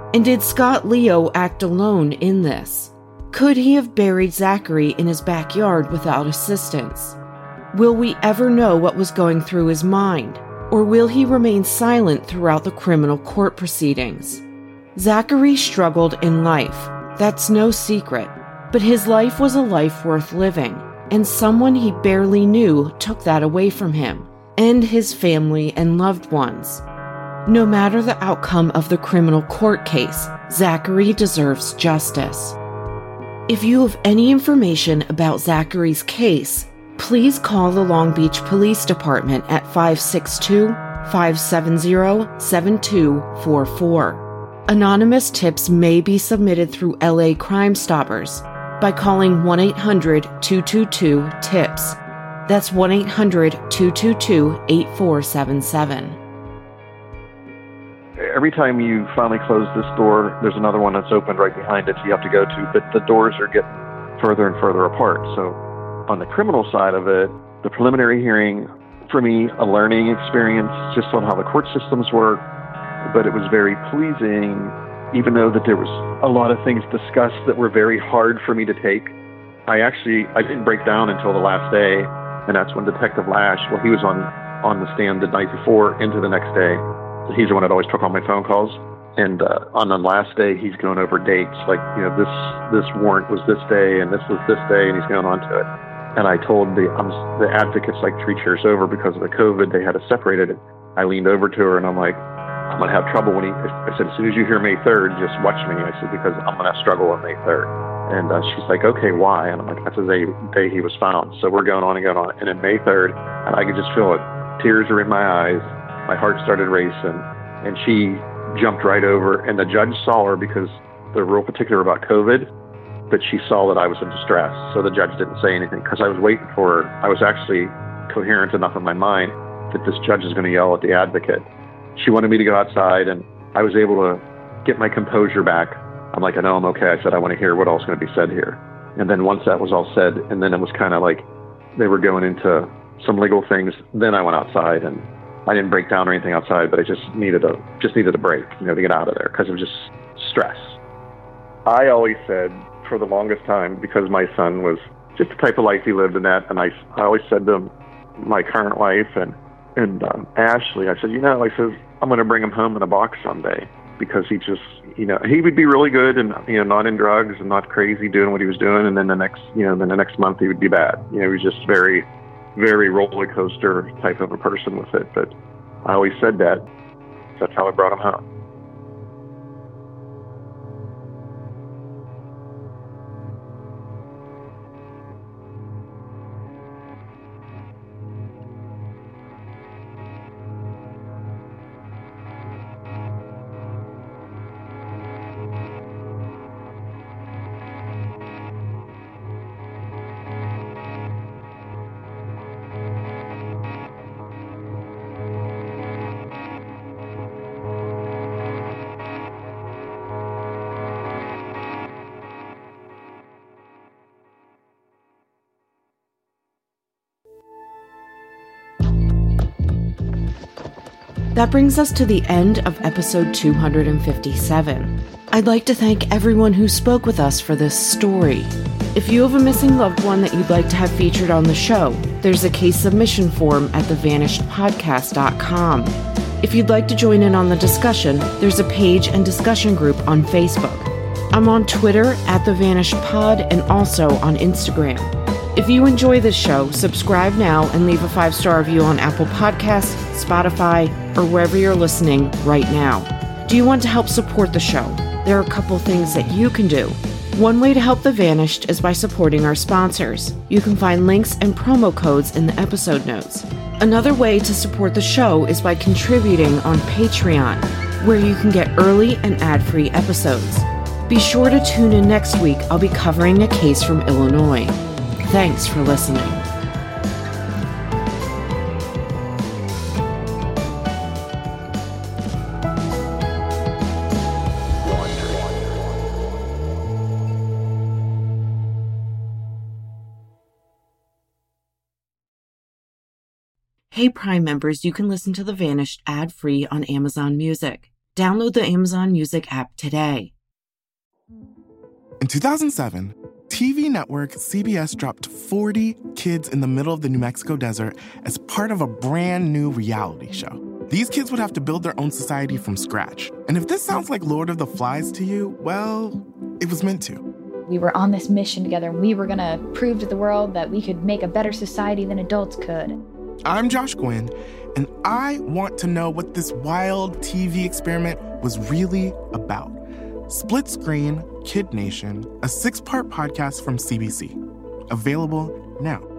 And did Scott Leo act alone in this? Could he have buried Zachary in his backyard without assistance? Will we ever know what was going through his mind? Or will he remain silent throughout the criminal court proceedings? Zachary struggled in life. That's no secret. But his life was a life worth living, and someone he barely knew took that away from him, and his family and loved ones. No matter the outcome of the criminal court case, Zachary deserves justice. If you have any information about Zachary's case, please call the Long Beach Police Department at 562-570-7244. Anonymous tips may be submitted through LA Crime Stoppers by calling 1-800-222-TIPS. That's 1-800-222-8477. Every time you finally close this door, there's another one that's opened right behind it you have to go to, but the doors are getting further and further apart. So on the criminal side of it, the preliminary hearing, for me, a learning experience just on how the court systems work, but it was very pleasing, even though that there was a lot of things discussed that were very hard for me to take. I didn't break down until the last day, and that's when Detective Lash, he was on the stand the night before into the next day. He's the one that always took all my phone calls. And on the last day, he's going over dates, like, this warrant was this day, and this was this day, and he's going on to it. And I told the advocates, like 3 chairs over, because of the COVID, they had us separated. I leaned over to her, and I'm like, I'm going to have trouble I said, as soon as you hear May 3rd, just watch me. I said, because I'm going to struggle on May 3rd. And she's like, okay, why? And I'm like, that's the day he was found. So we're going on and going on. And then May 3rd, and I could just feel it. Tears are in my eyes. My heart started racing, and she jumped right over, and the judge saw her because they're real particular about COVID, but she saw that I was in distress, so the judge didn't say anything because I was waiting for her. I was actually coherent enough in my mind that this judge is going to yell at the advocate. She wanted me to go outside, and I was able to get my composure back. I'm like, I know I'm okay. I said, I want to hear what else is going to be said here. And then once that was all said, and then it was kind of like they were going into some legal things, then I went outside, and I didn't break down or anything outside, but I just needed a break, to get out of there because it was just stress. I always said for the longest time, because my son was just the type of life he lived in that, and I always said to him, my current wife and Ashley, I said, I said, I'm going to bring him home in a box someday because he just, he would be really good and, not in drugs and not crazy doing what he was doing. And then the next month he would be bad. He was just very, very roller coaster type of a person with it. But I always said that. That's how I brought him home. That brings us to the end of episode 257. I'd like to thank everyone who spoke with us for this story. If you have a missing loved one that you'd like to have featured on the show, there's a case submission form at thevanishedpodcast.com. If you'd like to join in on the discussion, there's a page and discussion group on Facebook. I'm on Twitter at thevanishedpod and also on Instagram. If you enjoy this show, subscribe now and leave a 5-star review on Apple Podcasts, Spotify, or wherever you're listening right now. Do you want to help support the show? There are a couple things that you can do. One way to help The Vanished is by supporting our sponsors. You can find links and promo codes in the episode notes. Another way to support the show is by contributing on Patreon, where you can get early and ad-free episodes. Be sure to tune in next week. I'll be covering a case from Illinois. Thanks for listening. Hey Prime members, you can listen to The Vanished ad-free on Amazon Music. Download the Amazon Music app today. In 2007, TV network CBS dropped 40 kids in the middle of the New Mexico desert as part of a brand new reality show. These kids would have to build their own society from scratch. And if this sounds like Lord of the Flies to you, well, it was meant to. We were on this mission together, and we were going to prove to the world that we could make a better society than adults could. I'm Josh Gwynn, and I want to know what this wild TV experiment was really about. Split Screen, Kid Nation, a 6-part podcast from CBC. Available now.